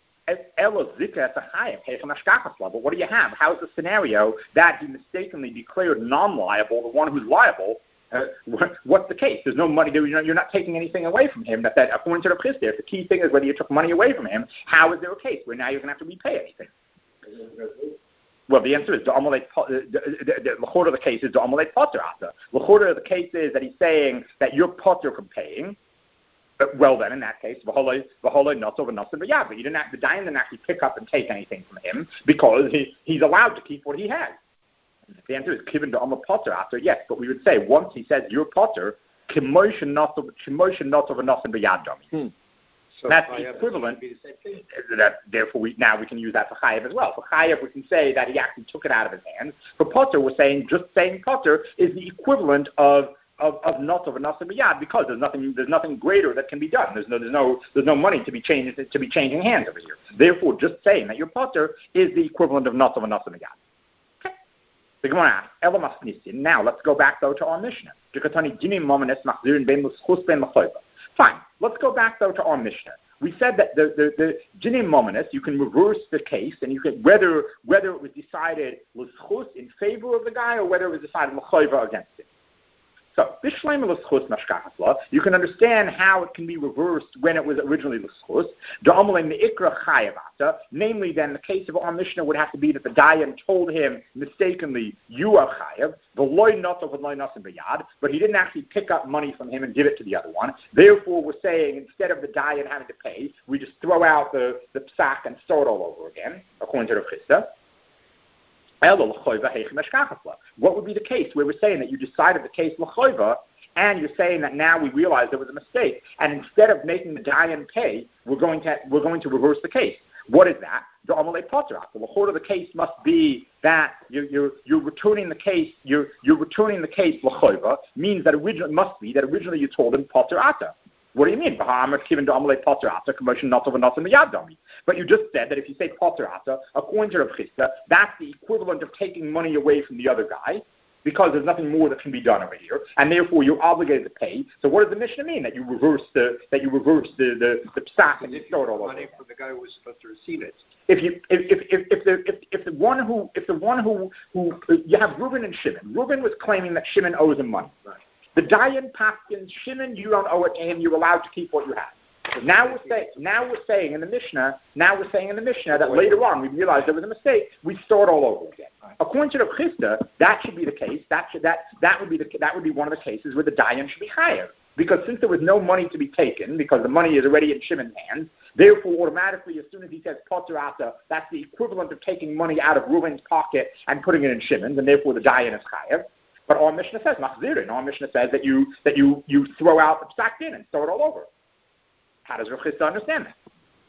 but what do you have? How's the scenario that he mistakenly declared non-liable, the one who's liable? Uh, what's the case? There's no money. You're not taking anything away from him. That, that according to the Chisda, if the key thing is whether you took money away from him, how is there a case where now you're going to have to repay anything? Well, the answer is the amalei. The l'chor of the case is the amalei potter ata. L'chor of the case is that he's saying that you're potter from paying. Well, then in that case, v'holoi v'holoi not over nothing but yeah, but you didn't have, the dayan didn't actually pick up and take anything from him because he, he's allowed to keep what he has. The answer is given to Amma Potter after, yes, but we would say once he says you're Potter, Kimotion not of Kimotion not of a nothing but Yad Domi. So that's the equivalent. That therefore we now we can use that for Chayev as well. For Chayev we can say that he actually took it out of his hands. For Potter we're saying just saying Potter is the equivalent of of, of not of a nothing but Yad because there's nothing there's nothing greater that can be done. There's no there's no there's no money to be changed to be changing hands over here. Therefore just saying that you're Potter is the equivalent of not of a nothing but Yad. Now let's go back though to our Mishnah. Fine. Let's go back though to our Mishnah. We said that the the, the Jinim Mominus, you can reverse the case and you can whether whether it was decided l'schus in favor of the guy or whether it was decided l'choiva against him. So, you can understand how it can be reversed when it was originally l'schus. Namely, then, the case of our Mishnah would have to be that the dayan told him mistakenly, you are chayav, but he didn't actually pick up money from him and give it to the other one. Therefore, we're saying instead of the dayan having to pay, we just throw out the, the psak and start all over again, according to the Chisda. What would be the case where we're saying that you decided the case l'choiva and you're saying that now we realize there was a mistake and instead of making the dayan pay, we're going to we're going to reverse the case. What is that? The amalei potter. The l'chor of the case must be that you're, you're you're returning the case. You're you're returning the case l'choiva means that originally must be that originally you told him potter ata. What do you mean? But you just said that if you say potter ata, according to Rav Chisda, that's the equivalent of taking money away from the other guy. because there's nothing more that can be done over here, and therefore you're obligated to pay. So what does the Mishnah mean that you reverse the that you reverse the the, the psak and you start all over?
Money from the guy who was supposed to receive it.
If you if if if, if the if, if the one who if the one who who you have Reuben and Shimon, Reuben was claiming that Shimon owes him money.
Right.
The Dayan paskins Shimon, you don't owe it to him. You're allowed to keep what you have. So now we're saying, now we're saying in the Mishnah, now we're saying in the Mishnah that later on we realize there was a mistake. We start all over again. Right. According to Rav Chisda, that should be the case. That should that that would be the that would be one of the cases where the Dayan should be higher, because since there was no money to be taken, because the money is already in Shimon's hands, therefore automatically as soon as he says Potter Ata, that's the equivalent of taking money out of Reuben's pocket and putting it in Shimon's, and therefore the Dayan is higher. But our Mishnah says Machzirin. Our Mishnah says that you that you you throw out the psak din and start all over. How does Rav Chisda understand that?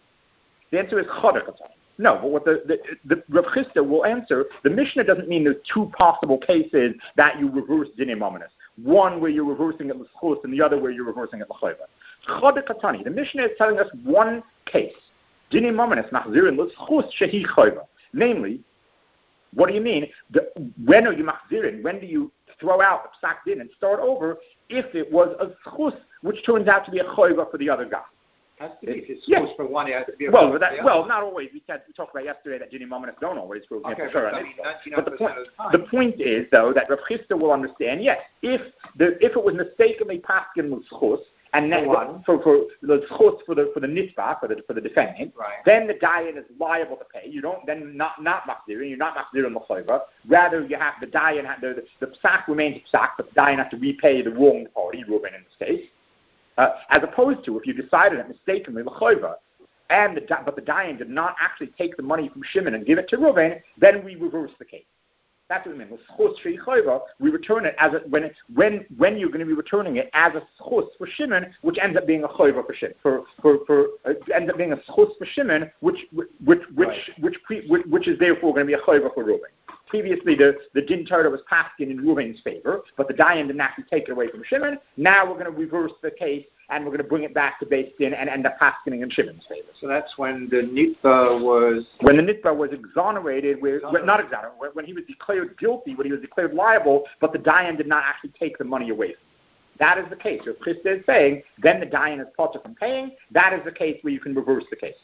The answer is Chodek. No, but what the, the, the Rav Chisda will answer, the Mishnah doesn't mean there's two possible cases that you reverse Dinei Mominus. One where you're reversing it l'schus and the other where you're reversing it l'choiva. Chodek Katani. The Mishnah is telling us one case. Dinei Mominus machzirin l'schus shehi choiva. Namely, what do you mean? The, when are you machzirin? When do you throw out the psak din and start over if it was a schus which turns out to be a choiva for the other guy?
Has to be. If it's
yes.
supposed for one, it has to be a
well, that, well, not always. We, said, we talked about yesterday that Dinei Mominus don't always prove
okay,
for sure.
I mean,
but the point, the point is, though, that Rav Chisda will understand, yes, if the if it was mistakenly paskin l'schus, and then
for,
for, for the schus for the for the nitba, for the for the defendant,
right.
then the dayan is liable to pay. You don't then not not machzirin, you're not machzirin l'choiva. Rather, you have the dayan the the, the psak remains psak, but the dayan has to repay the wrong party, Reuben in this case. Uh, as opposed to if you decided it mistakenly l'choiva, and the but the dayan did not actually take the money from Shimon and give it to Reuben, then we reverse the case. That's what we mean. L'schus shei choiva, we return it as a, when it, when when you're going to be returning it as a schus for Shimon, which ends up being a choiva for Shimon, for for for uh, ends up being a schus for Shimon, which which which which
right.
which, pre, which which is therefore going to be a choiva for Reuben. Previously, the, the din Torah was passed in Reuben's favor, but the dayan didn't actually take it away from Shimon. Now we're going to reverse the case, and we're going to bring it back to Beis Din and end up passing in Shimon's favor.
So that's when the nitba was...
When the nitba was exonerated, where, exonerated. not exonerated, when, when he was declared guilty, when he was declared liable, but the dayan did not actually take the money away from him. That is the case. So if Chisda is saying, then the dayan is potter from paying, that is the case where you can reverse the case.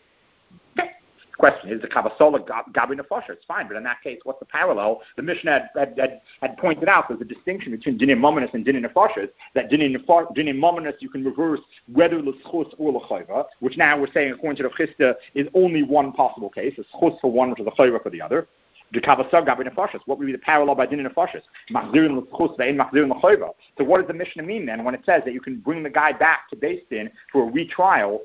Okay. Question is the Kavasola Gabi Nefosha. It's fine, but in that case, what's the parallel? The Mishnah had, had, had, had pointed out there's a distinction between Dinei Mominus and Dinei Nefosha. That Dinei Mominus you can reverse whether l'schus or l'choiva, which now we're saying according to the Chisda is only one possible case: a schus for one, which is a choiva for the other. The Kavasola Gabi Nefosha. What would be the parallel by Dinei Nefosha? Machzirin l'schus ve'en machzirin l'choiva. So what does the Mishnah mean then when it says that you can bring the guy back to Beis Din for a retrial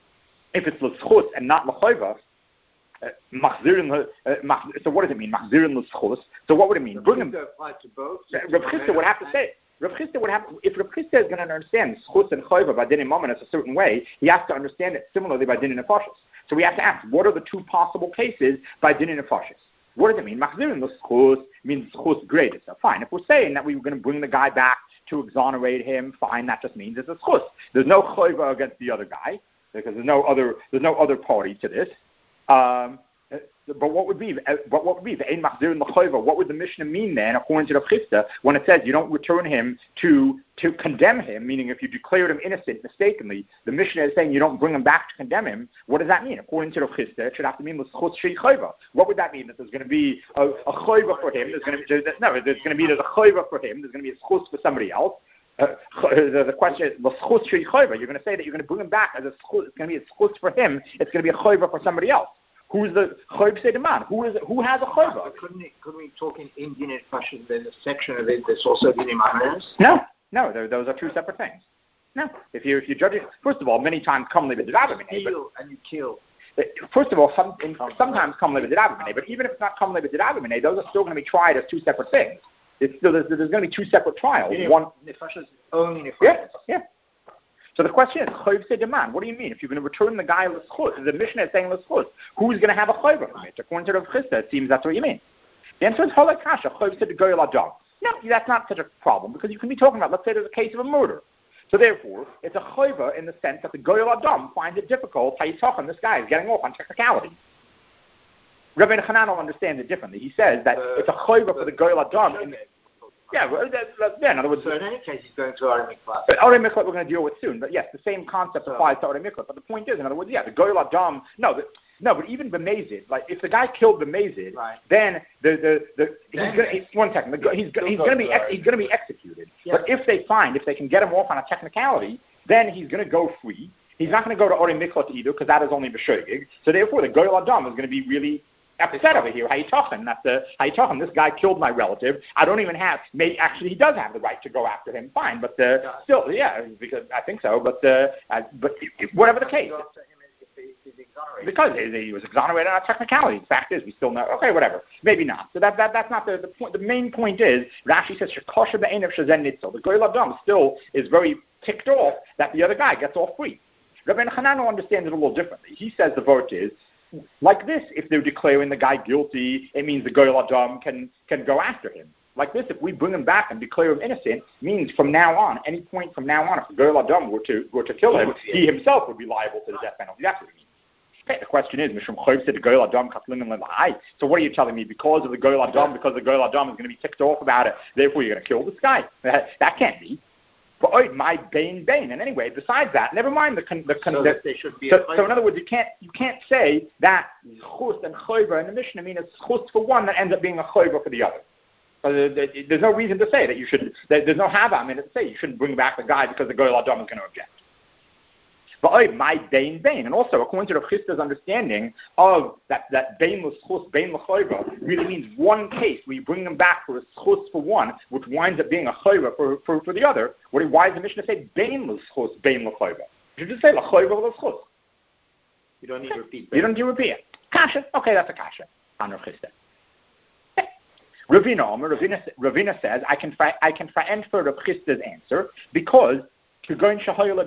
if it's l'schus and not l'choiva? Uh, machzirin, uh, mach, so what does it mean? Machzirin l'schus. So what would it mean? Bring him.
Applied to both.
Rav Chisda would have to say. Rav Chisda would have. If Rav Chisda is going to understand schus and choiva by Dinei Mominus a certain way, he has to understand it similarly by Dinei Nefosha. So we have to ask, what are the two possible cases by Dinei Nefosha? What does it mean? Machzirin l'schus means schus greater. So fine. If we're saying that we were going to bring the guy back to exonerate him, fine. That just means it's a schus. There's no choiva against the other guy because there's no other. There's no other party to this. Um, but what would be? But what would be the ein machzirin l'choiva? What would the Mishnah mean then, according to the Chisda, when it says you don't return him to to condemn him? Meaning, if you declared him innocent mistakenly, the Mishnah is saying you don't bring him back to condemn him. What does that mean? According to the Chisda, it should have to mean l'schus shei choiva. What would that mean? That there's going to be a, a choiva for him. There's going to be there's, no. There's going to be there's a choiva for him. There's going to be a schus for somebody else. Uh, the, the question is, l'schus shei choiva. You're going to say that you're going to bring him back as a schus. It's going to be a schus for him. It's going to be a choiva for somebody else. Who's the choiv sedeman? Who is who has a choiva?
Couldn't we, couldn't we talk in in Dinei Nefosha? There's a section of it that's also Dinei Mominus.
No, no, those are two separate things. No, if you if you judge it, first of all, many times come live
and you kill.
First of all, some, in, sometimes come live but even if it's not come live those are still going to be tried as two separate things. It's still there's, there's going to be two separate trials.
Dinei
One
Nefosha is only Nefosha.
Yeah, yeah. So the question is, choiv sedeman. What do you mean? If you're going to return the guy l'schus, the Mishnah is saying l'schus, who's going to have a choiva from it? According to Rav Chisda, it seems that's what you mean. The answer is holak kasha, choiv sedegoyel adam. No, that's not such a problem because you can be talking about, let's say there's a case of a murder. So therefore, it's a choiva in the sense that the goyel adam finds it difficult, how you talk on this guy is getting off on technicality. Rabbi Hanan understands it differently. He says that uh, it's a choiva for the goyel adam. In, Yeah, well, that, that, yeah, in other words...
So in any case, he's going to Orei Miklat.
But Orei Miklat we're going to deal with soon. But yes, the same concept so, applies to Orei Miklat. But the point is, in other words, yeah, the Goyal Adam... No, but, no, but even B'mezid, like, if the guy killed B'mezid, right. then the... the, the he's gonna, he, one second. The, he's, he's going to be ex, he's going to be executed. Yeah. But if they find, if they can get him off on a technicality, then he's going to go free. He's not going to go to Orei Miklat either, because that is only B'shogeg. So therefore, the Goyal Adam is going to be really... upset over here. How you talking? That's the how you talking. This guy killed my relative. I don't even have. May actually he does have the right to go after him. Fine, but uh, yeah. still, yeah, because I think so. But uh, uh, but whatever the case, because he, he was exonerated on a technicality. The fact is, we still know. Okay, whatever. Maybe not. So that, that that's not the, the point. The main point is Rashi says Shekosher be'enav shezen nitzel. The Goyal Adam still is very ticked off that the other guy gets off free. Rabbi Hanano understands it a little differently. He says the vote is. Like this, if they're declaring the guy guilty, it means the Goyal Adam can, can go after him. Like this, if we bring him back and declare him innocent, means from now on, any point from now on, if the Goyal Adam were to, were to kill him, he himself would be liable to the death penalty. That's what it means. Okay, the question is, Mishum Chayv said the Goyal Adam katlin l'hai. So what are you telling me? Because of the Goyal Adam, because the Goyal Adam is going to be ticked off about it, therefore you're going to kill this guy? That, that can't be. But my bane bane, and anyway, besides that, never mind the con, the, con,
so,
the
they should be
so, so in other words, you can't you can't say that chus and choiva in the Mishnah mean it's chus for one that ends up being a choiva for the other. Uh, there's no reason to say that you should. That there's no hava in it to say you shouldn't bring back the guy because the Goyal Adam is going to object. But my bain bain, and also according to Rav Chisda's understanding of that that bain l'schus bain l'choiva really means one case where you bring them back for a schus for one, which winds up being a choiva for, for for the other. What why does the Mishnah say bain l'schus bain l'choiva? You should just say l'choiva l'schus.
You don't need to repeat.
You don't need to repeat it. Kasha, okay, that's a kasha on Rav Chisda. Ravina Omer, Ravina, Ravina says I can fi- I can find for Rav Chisda's answer because. Because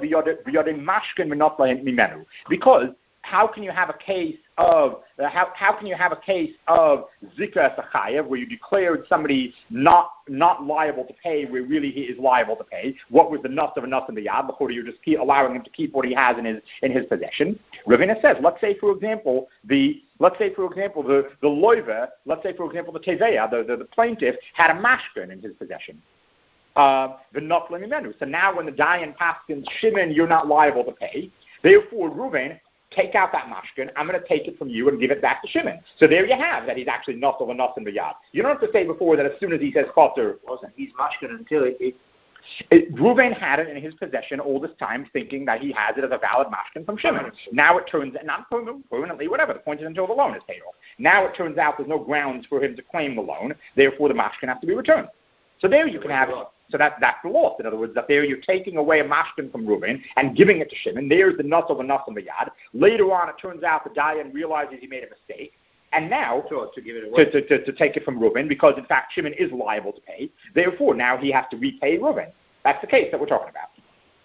how can you have a case of uh, how how can you have a case of zikra sachayev where you declared somebody not not liable to pay where really he is liable to pay? What was the nut of a nut in the yad? Before you just keep allowing him to keep what he has in his in his possession. Ravina says, let's say for example the let's say for example the the loiva, let's say for example the teveya, the, the the plaintiff had a mashkin in his possession. Uh, the nafla mimenu. So now when the Dayan paskins Shimon, you're not liable to pay. Therefore, Reuven, take out that mashkin. I'm going to take it from you and give it back to Shimon. So there you have that he's actually nafla and nafla b'yad. You don't have to say before that as soon as he says pater,
wasn't he's mashkin until it, it,
it. Reuven had it in his possession all this time, thinking that he has it as a valid mashkin from Shimon. Now it turns not permanently, whatever. The point is until the loan is paid off. Now it turns out there's no grounds for him to claim the loan. Therefore, the mashkin has to be returned. So there you can have. So that, that's the loss. In other words, that there you're taking away a mashkin from Reuven and giving it to Shimon. There's the nut of a nut on the yad. Later on, it turns out the Dayan realizes he made a mistake. And now,
sure, to, give it away.
To, to, to take it from Reuven, because in fact Shimon is liable to pay. Therefore, now he has to repay Reuven. That's the case that we're talking about.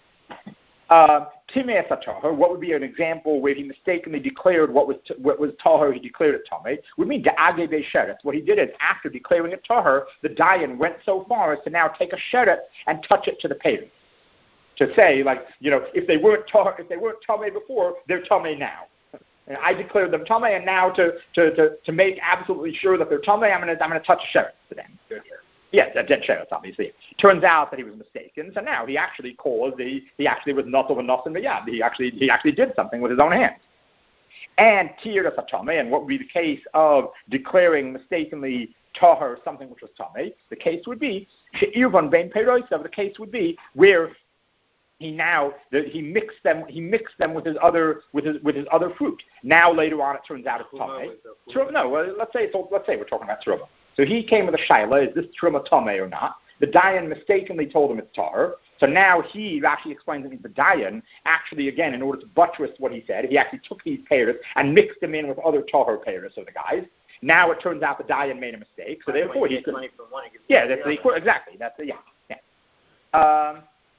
Uh, Timei Tahor, what would be an example where he mistakenly declared what was t- what was Tahor, he declared it Tameh, would mean De'agei Be'sheret. What he did is, after declaring it Tahor, the Dayan went so far as to now take a sheret and touch it to the payment. To say, like, you know, if they weren't Tahor, if they weren't Tameh before, they're Tameh now. And I declared them Tameh, and now to, to, to, to make absolutely sure that they're Tameh, I'm going to I'm going to touch a sheret to them. Yes, a dead sheriff, obviously. Turns out that he was mistaken, so now he actually caused, he, he actually was not over not in the yad. He actually, he actually did something with his own hands. And tir of Tameh, and what would be the case of declaring mistakenly tahor something which was Tameh? The case would be, she'irvan bein peirosav, the case would be where he now, the, he mixed them, he mixed them with his other, with his, with his other fruit. Now later on it turns out it's Tameh. No, well, let's say, it's, let's say we're talking about truma. So he came with a shaila, is this truma tameh or not? The Dayan mistakenly told him it's tar. So now he actually explains that the Dayan actually, again, in order to buttress what he said, he actually took these payers and mixed them in with other tahor payers of the guys. Now it turns out the Dayan made a mistake, so therefore he could. Yeah, that's the, exactly. That's the, yeah, yeah. Um,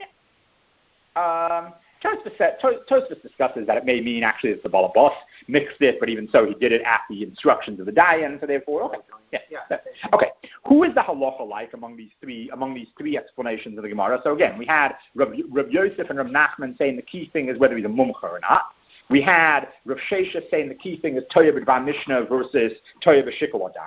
yeah. Um, Tosfos discusses that it may mean actually it's the balabas mixed it, but even so he did it at the instructions of the Dayan, so therefore, okay, yeah, yeah. Okay. Who is the halacha like among these three among these three explanations of the Gemara? So again, we had Rav, Rav Yosef and Rav Nachman saying the key thing is whether he's a mumcha or not. We had Rav Shesha saying the key thing is Toya b'dvar Mishnah versus Toya b'shikol adas.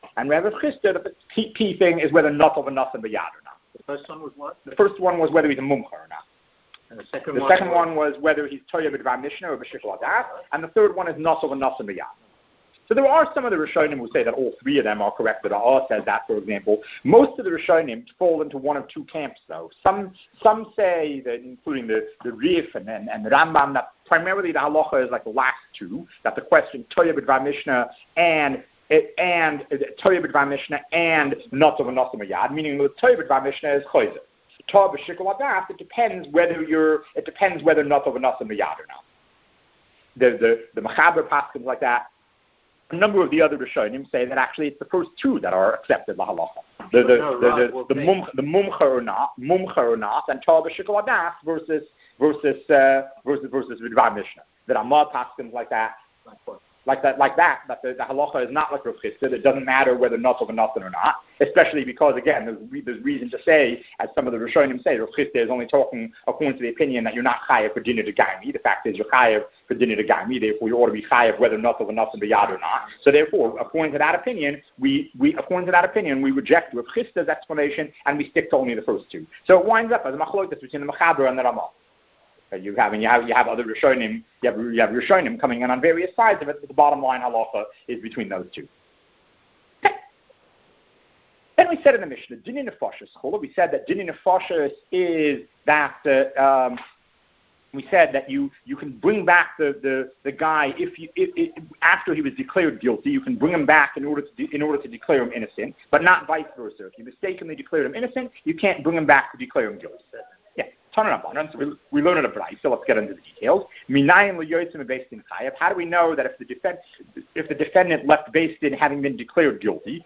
and Rav Chisda, the key, key thing is whether not of a nasan b'yad or not.
The first one was what?
The first one was whether he's a mumcha or not.
And the second
the
one
second
was?
one was whether he's toya b'dvar mishnah or b'shikol adas, and the third one is not of a nasan b'yad. So there are some of the Rishonim who say that all three of them are correct. The Ra'ah says that, for example. Most of the Rishonim fall into one of two camps, though. Some some say that, including the, the Rif and, and, and the Rambam, that primarily the halacha is like the last two, that the question Toya b'dvar Mishnah and and Toya b'dvar Mishnah and not of a Nasim Yad, meaning the Toya b'dvar Mishnah is Chayzer. Toya b'shikol adas, it depends whether you're it depends whether not of a Nasim Yad or not. The the the Machaber paskins like that. A number of the other Rishonim say that actually it's the first two that are accepted la halacha. The the
no,
the,
right,
the,
well,
the, mum, the mumcha or not, mumcha or not, and Torah b'shikol adas versus versus uh, versus versus Vidvar Mishnah. That Amar paskins like that, like that, like that. That the, the halacha is not like Rav Chisda. It doesn't matter whether not of a nothing or not. Especially because again, there's, re- there's reason to say, as some of the Rishonim say, Rav Chisda is only talking according to the opinion that you're not chayav for dinner to gaimi. The fact is you're chayav for dinner to gaimi. Therefore, you ought to be chayav whether not of a nothing b'yad or not. So therefore, according to that opinion, we we according to that opinion we reject Rav Chisda's explanation and we stick to only the first two. So it winds up as a machlokes between the Machaber and the Ramah. You have, and you have, you have other Rishonim, you have, you have Rishonim coming in on various sides of it, but the bottom line halacha is between those two. Okay. Then we said in the Mishnah, Dini Nefashos, we said that Dini Nefashos is that, uh, um, we said that you, you can bring back the, the, the guy, if you, if, if, after he was declared guilty, you can bring him back in order, to de, in order to declare him innocent, but not vice versa. If you mistakenly declared him innocent, you can't bring him back to declare him guilty. Yeah. So we, we learn it a bright, so let's get into the details. How do we know that if the, defend, if the defendant left based in having been declared guilty,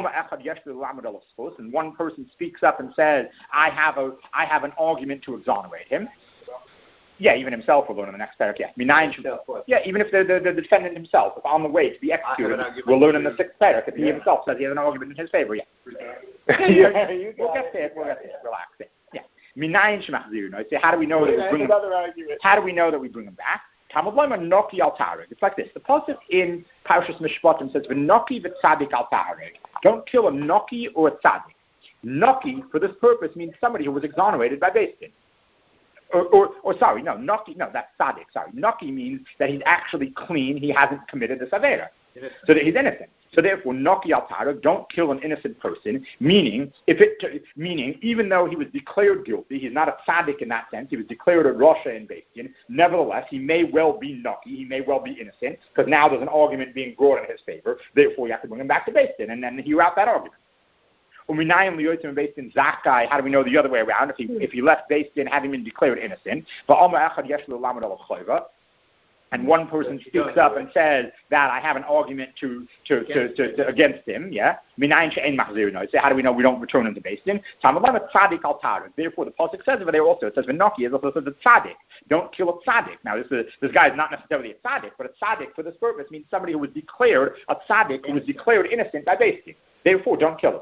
and one person speaks up and says, I have a I have an argument to exonerate him? Yeah, even himself will learn in the next paragraph. Yeah, yeah, even if the, the, the defendant himself, if on the way to be executed, we'll learn in the sixth paragraph if he himself says he has an argument in his favor. Yeah, yeah, yeah, yeah we'll get there. We'll get there. Relax. Yeah. Minayin shemachzir. So how do we know that we bring him? How do we know that we bring him back? Talmud Lema noki al tarig. It's like this. The pasuk in Parshas Mishpatim says v'noki v'tzadik al tarig. Don't kill a noki or a tzadik. Noki for this purpose means somebody who was exonerated by Beis Din. Or, or, or sorry, no, noki, no, that's tzadik. Sorry, noki means that he's actually clean. He hasn't committed this avera, so that he's innocent. So therefore, noki al tarek, don't kill an innocent person. Meaning, if it, meaning, even though he was declared guilty, he's not a tzaddik in that sense. He was declared a rosha in Beis Din. Nevertheless, he may well be noki. He may well be innocent because now there's an argument being brought in his favor. Therefore, you have to bring him back to Beis Din and then hear out that argument. Uminayim liyotim Beis Din zakai. How do we know the other way around? If he if he left Beis Din having been declared innocent, but Amar echad yesh lo lamed al chayva. And one person speaks up and says that I have an argument to, to, to, to, to against him, yeah? So how do we know we don't return him to Beis Din? Therefore, the pasuk says over there also, it says V'noki is also says a tzaddik. Don't kill a tzaddik. Now, this is, this guy is not necessarily a tzaddik, but a tzaddik for this purpose means somebody who was declared a tzaddik, who was declared innocent by Beis Din. Therefore, don't kill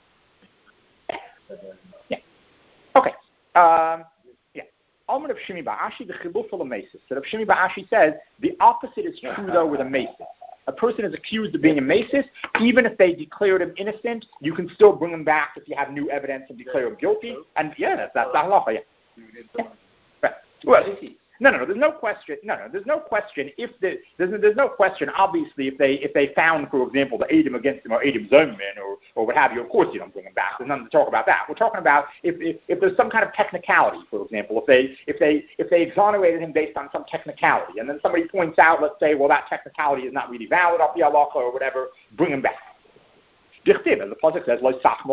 him. Yeah. Okay. Um, Alman of Shimi Ba'ashi, the Chiluf of a Mesis. So Shimi Ba'ashi says the opposite is true though with a Mesis. A person is accused of being a Mesis, even if they declared him innocent, you can still bring him back if you have new evidence and declare him guilty. And yeah, that's that's the halacha. Yeah. yeah. Right. Well, no, no, no. There's no question. No, no. There's no question. If the, there's, there's no question. Obviously, if they if they found, for example, the Edom against him or Edom Zomman or or what have you, of course you don't bring him back. There's nothing to talk about that. We're talking about if, if if there's some kind of technicality, for example, if they if they if they exonerated him based on some technicality, and then somebody points out, let's say, well, that technicality is not really valid off the halacha or whatever, bring him back. Dichtiv, as the pasuk says,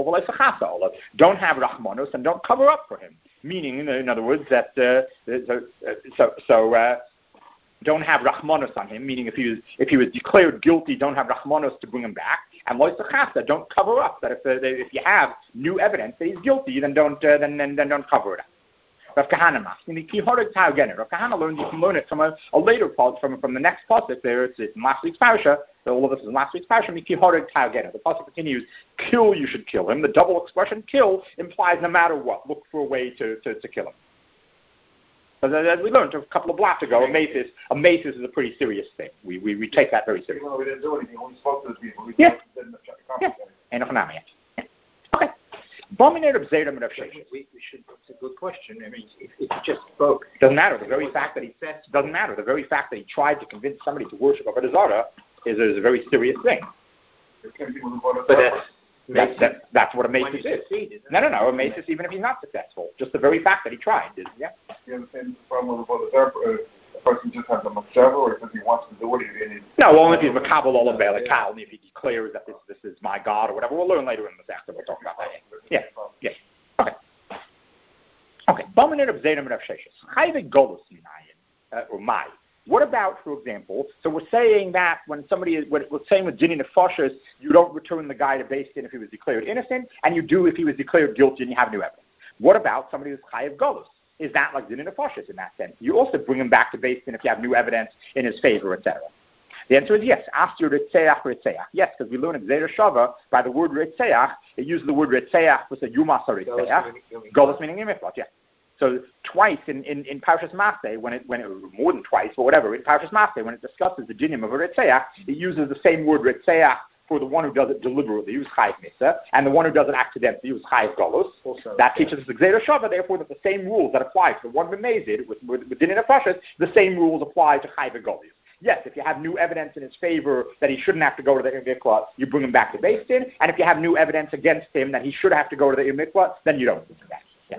don't have rachmanos and don't cover up for him. Meaning, in other words, that uh, so so, so uh, don't have rachmanos on him. Meaning, if he was if he was declared guilty, don't have rachmanos to bring him back. And loisachasa, don't cover up. That if uh, if you have new evidence that he's guilty, then don't uh, then, then then don't cover it up. Rav Kahana mas. In the Kihorek Tau again, Rav Kahana learned you can learn it from a, a later part from from the next pasuk. There, it's in last week's parasha. So all of this is in last week's parasha. Kihorek Tau again. The pasuk continues. Kill, you should kill him. The double expression "kill" implies no matter what, look for a way to to, to kill him. But as we learned a couple of blocks ago, a maces, a maces is a pretty serious thing. We we, we take that very seriously.
Well, we didn't do anything. We spoke to the people. We
Yeah.
didn't
Yeah. And okay. Bominator of Zayram and of Sheshes.
We, we should. It's a good question. I mean, if, if he just spoke,
Doesn't matter. The very fact that he doesn't matter. The very fact that he tried to convince somebody to worship Avodah Zarah is a, is a very serious thing.
but that's
That's, that, that's what a maces is.
succeed,
No, no, no. A maces, even if he's not successful, just the very fact that he tried. Is, yeah.
You understand the problem with Avodah Zarah? A person just has a machshava, or because he wants to do it, he didn't.
No, only if he's makabel olam ve'elakal, only if he declares that this this is my God or whatever. We'll learn later in the after we'll talk about that. Yeah. Yeah. Okay. Okay. Bominator of Zayram and of Sheshes. Chayve golus minayin or mai. What about, for example, so we're saying that when somebody is, we're saying with Dinin Nefashos, you don't return the guy to Beis Din if he was declared innocent, and you do if he was declared guilty and you have new evidence. What about somebody who's Chayav Golus? Is that like Dinin Nefashos in that sense? You also bring him back to Beis Din if you have new evidence in his favor, et cetera. The answer is yes. After Ritzeach, Ritzeach. Yes, because we learn in Gzeira Shava, by the word Ritzeach, it uses the word Ritzeach with a Yumas Ritzeach. Golus meaning Yimiflot, yeah. So twice in, in, in Parshas Maseh, when it when it more than twice, but whatever, in Parshas Maseh, when it discusses the dinim of a Ritzeach, it uses the same word Ritzeach for the one who does it deliberately, use Chayiv Misa, and the one who does it accidentally, use Chayiv Golus. That teaches us the Gzeira Shava, therefore, that the same rules that apply to the one b'mezid with with, with Dinin Nefashos, the same rules apply to Chayiv Golus. Yes, if you have new evidence in his favor that he shouldn't have to go to the Mikvah, you bring him back to Beis Din, and if you have new evidence against him that he should have to go to the Mikvah, then you don't bring him back. Yeah.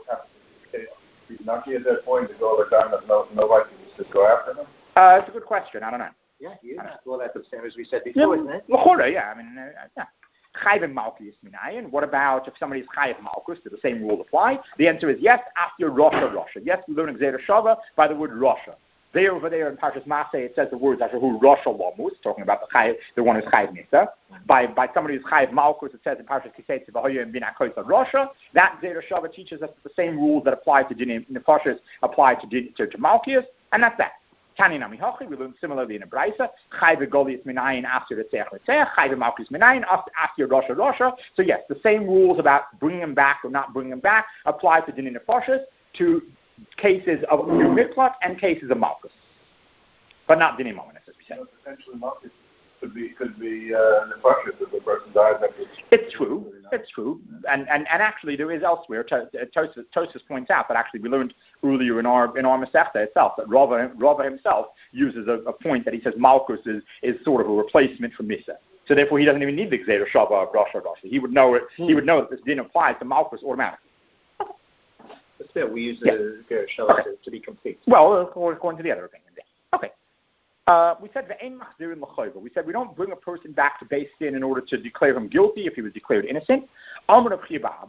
He's not at that point to go over time that no, nobody can just go after him?
Uh, it's a good question. I don't know.
Yeah, yeah. Well, that's the same as we said before,
Yeah,
isn't it?
L'chora, yeah. I mean, uh, yeah. Chayiv Malchus minayin. What about if somebody's Chayiv Malchus? Do the same rules apply? The answer is yes. After Rasha, Rasha. Yes, we learn Gzeira Shava by the word Rasha. There, over there in Parshas Maseh, it says the words Asher Hu Rasha Lamus, talking about the Chayiv, the one who's Chayiv Nisa. By by somebody who's Chayiv Malchus, it says in Parshas Kisetz V'Hoyim Bin Akoyta Rasha. That Gzeira Shava teaches us that the same rules that apply to Din Nefashos apply to Din to, to Malchus, and that's that. Tani Nami Hachi, we learn similarly in a Braisa. Chayiv Goliath Minayin after Ritzeach Ritzeach. Chayiv Malchus Minayin after Rasha Rasha. So yes, the same rules about bringing him back or not bringing him back apply to Din Nefashos, to cases of new miklat and cases of malchus, but not dinim ominous, as we said.
You know, potentially malchus could be could be uh, nefashos if the person dies after.
It's true. It's true, and and, and actually there is elsewhere. Tosfos points out that actually we learned earlier in our in our Masechta itself that Rava Rava himself uses a, a point that he says malchus is is sort of a replacement for misa. So therefore, he doesn't even need the Gzeira Shava of Rasha Rasha. He would know it. He would know that this din applies to malchus automatically.
But still, we use the Gzeira Shava okay. to, to be complete.
Well, according to the other opinion, yeah. Okay. Uh, we said ve'ein machzirin l'chayva. We said we don't bring a person back to Beis Din in order to declare him guilty if he was declared innocent. That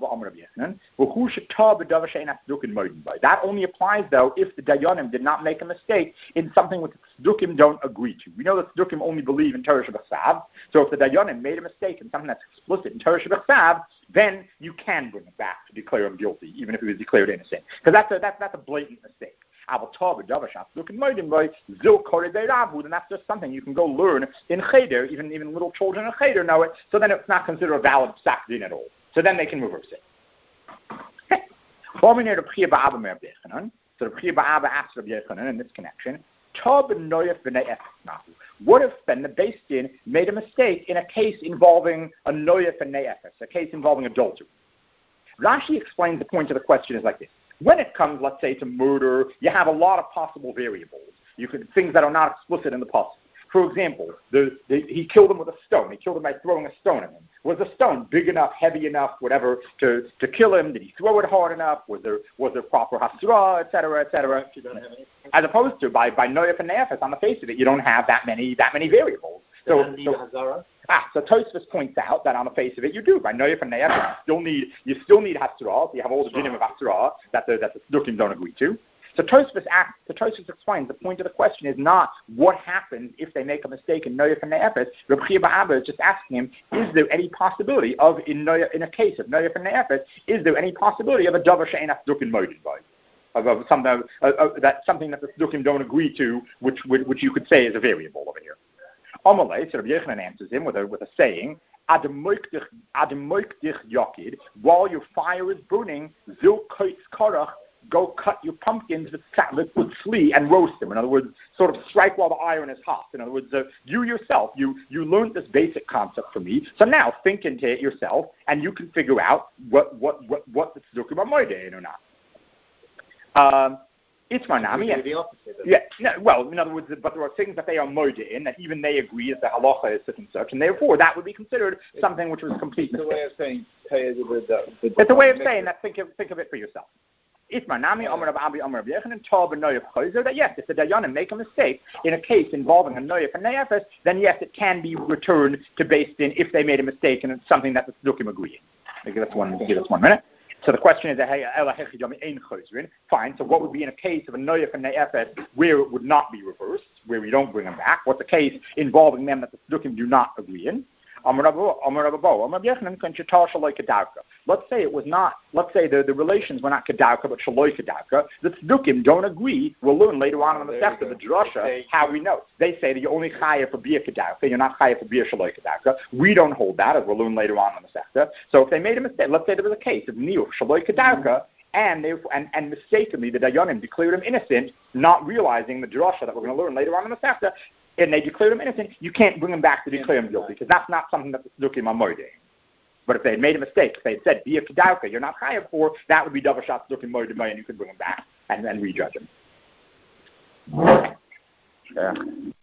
only applies though if the dayanim did not make a mistake in something which the tzdukim don't agree to. We know that tzdukim only believe in Torah Shebechsav. So if the dayanim made a mistake in something that's explicit in Torah Shebechsav, then you can bring him back to declare him guilty, even if he was declared innocent, because that's a that's that's a blatant mistake. And that's just something you can go learn in Cheder. Even even little children in Cheder know it. So then it's not considered a valid psak din at all. So then they can reverse it. So the B'chia Ba'aba asks Rabbi Yechanan in this connection, what if then the Beis Din made a mistake in a case involving a noyef and ne'efes, a case involving adultery? Rashi explains the point of the question is like this. When it comes, let's say, to murder, you have a lot of possible variables. You could things that are not explicit in the pasuk. For example, the, the, he killed him with a stone. He killed him by throwing a stone at him. Was the stone big enough, heavy enough, whatever, to, to kill him? Did he throw it hard enough? Was there was there proper hasra, et cetera, et cetera? As opposed to by by noyef and ne'efes, on the face of it, you don't have that many that many variables. So, so ah, so Tosfos points out that on the face of it, you do by noyef and ne'efes. You still need you still need hasra. So you have all the dinim of hasra that the that the tzdukim don't agree to. So Tosfos acts, so Tosfos explains the point of the question is not what happens if they make a mistake in noyef and ne'efes. Reb Chia Ba'aba is just asking him, is there any possibility of in noyef, in a case of noyef and ne'efes, is there any possibility of a davar she'ein tzdukim moeded by? Of, of something uh, uh, that something that the tzdukim don't agree to, which which you could say is a variable over here. Amalei, so Rabbi Yechanan answers him with a with a saying, Adem moik dich yakid, while your fire is burning, zil koitz karach go cut your pumpkins with, with, with slee and roast them. In other words, sort of strike while the iron is hot. In other words, uh, you yourself, you, you learned this basic concept from me, so now think into it yourself, and you can figure out what, what, what, what the tzedukah are moedein or not. Um, It's Manami.
The opposite.
Yeah, no, well, in other words, but there are things that they are moedein in that even they agree that the halacha is such and such, and therefore that would be considered something which was a complete
It's a
mistake.
way of saying, pay the, the, the,
It's a way of saying that. Think of think of it for yourself. It's Manami, Amar Rav Abi, Amar Rav Yechanan, Tov and Noyef Chayzer. That yes, if the dayanim make a mistake in a case involving a Noyef and Ne'efes, then yes, it can be returned to Beis Din if they made a mistake and it's something that the Tzdukim agree. Give us one. Give us one minute. So the question is, fine, so what would be in a case of a Noyef and Ne'efes where it would not be reversed, where we don't bring them back? What's the case involving them that the Tzdukim do not agree in? Let's say it was not, let's say the, the relations were not kedavka, but shaloi kedavka. The Tzdukim don't agree. We'll learn later on in the Masechta, the drasha, how we know. They say that you're only chayav for bia kedavka, you're not chayav for bia shaloi kedavka. We don't hold that, as we'll learn later on in the Masechta. So if they made a mistake, let's say there was a case of niuch shaloi kedavka, and they and, and mistakenly the dayanim declared him innocent, not realizing the drasha that we're going to learn later on in the Masechta, and they declare him innocent, you can't bring him back to declare him guilty, because that's not something that the Tzdukim are moedein. But if they had made a mistake, if they had said, be a kedavka, you're not chayav for, that would be double shot Tzdukim moedein, and you could bring him back and, and rejudge him. Yeah.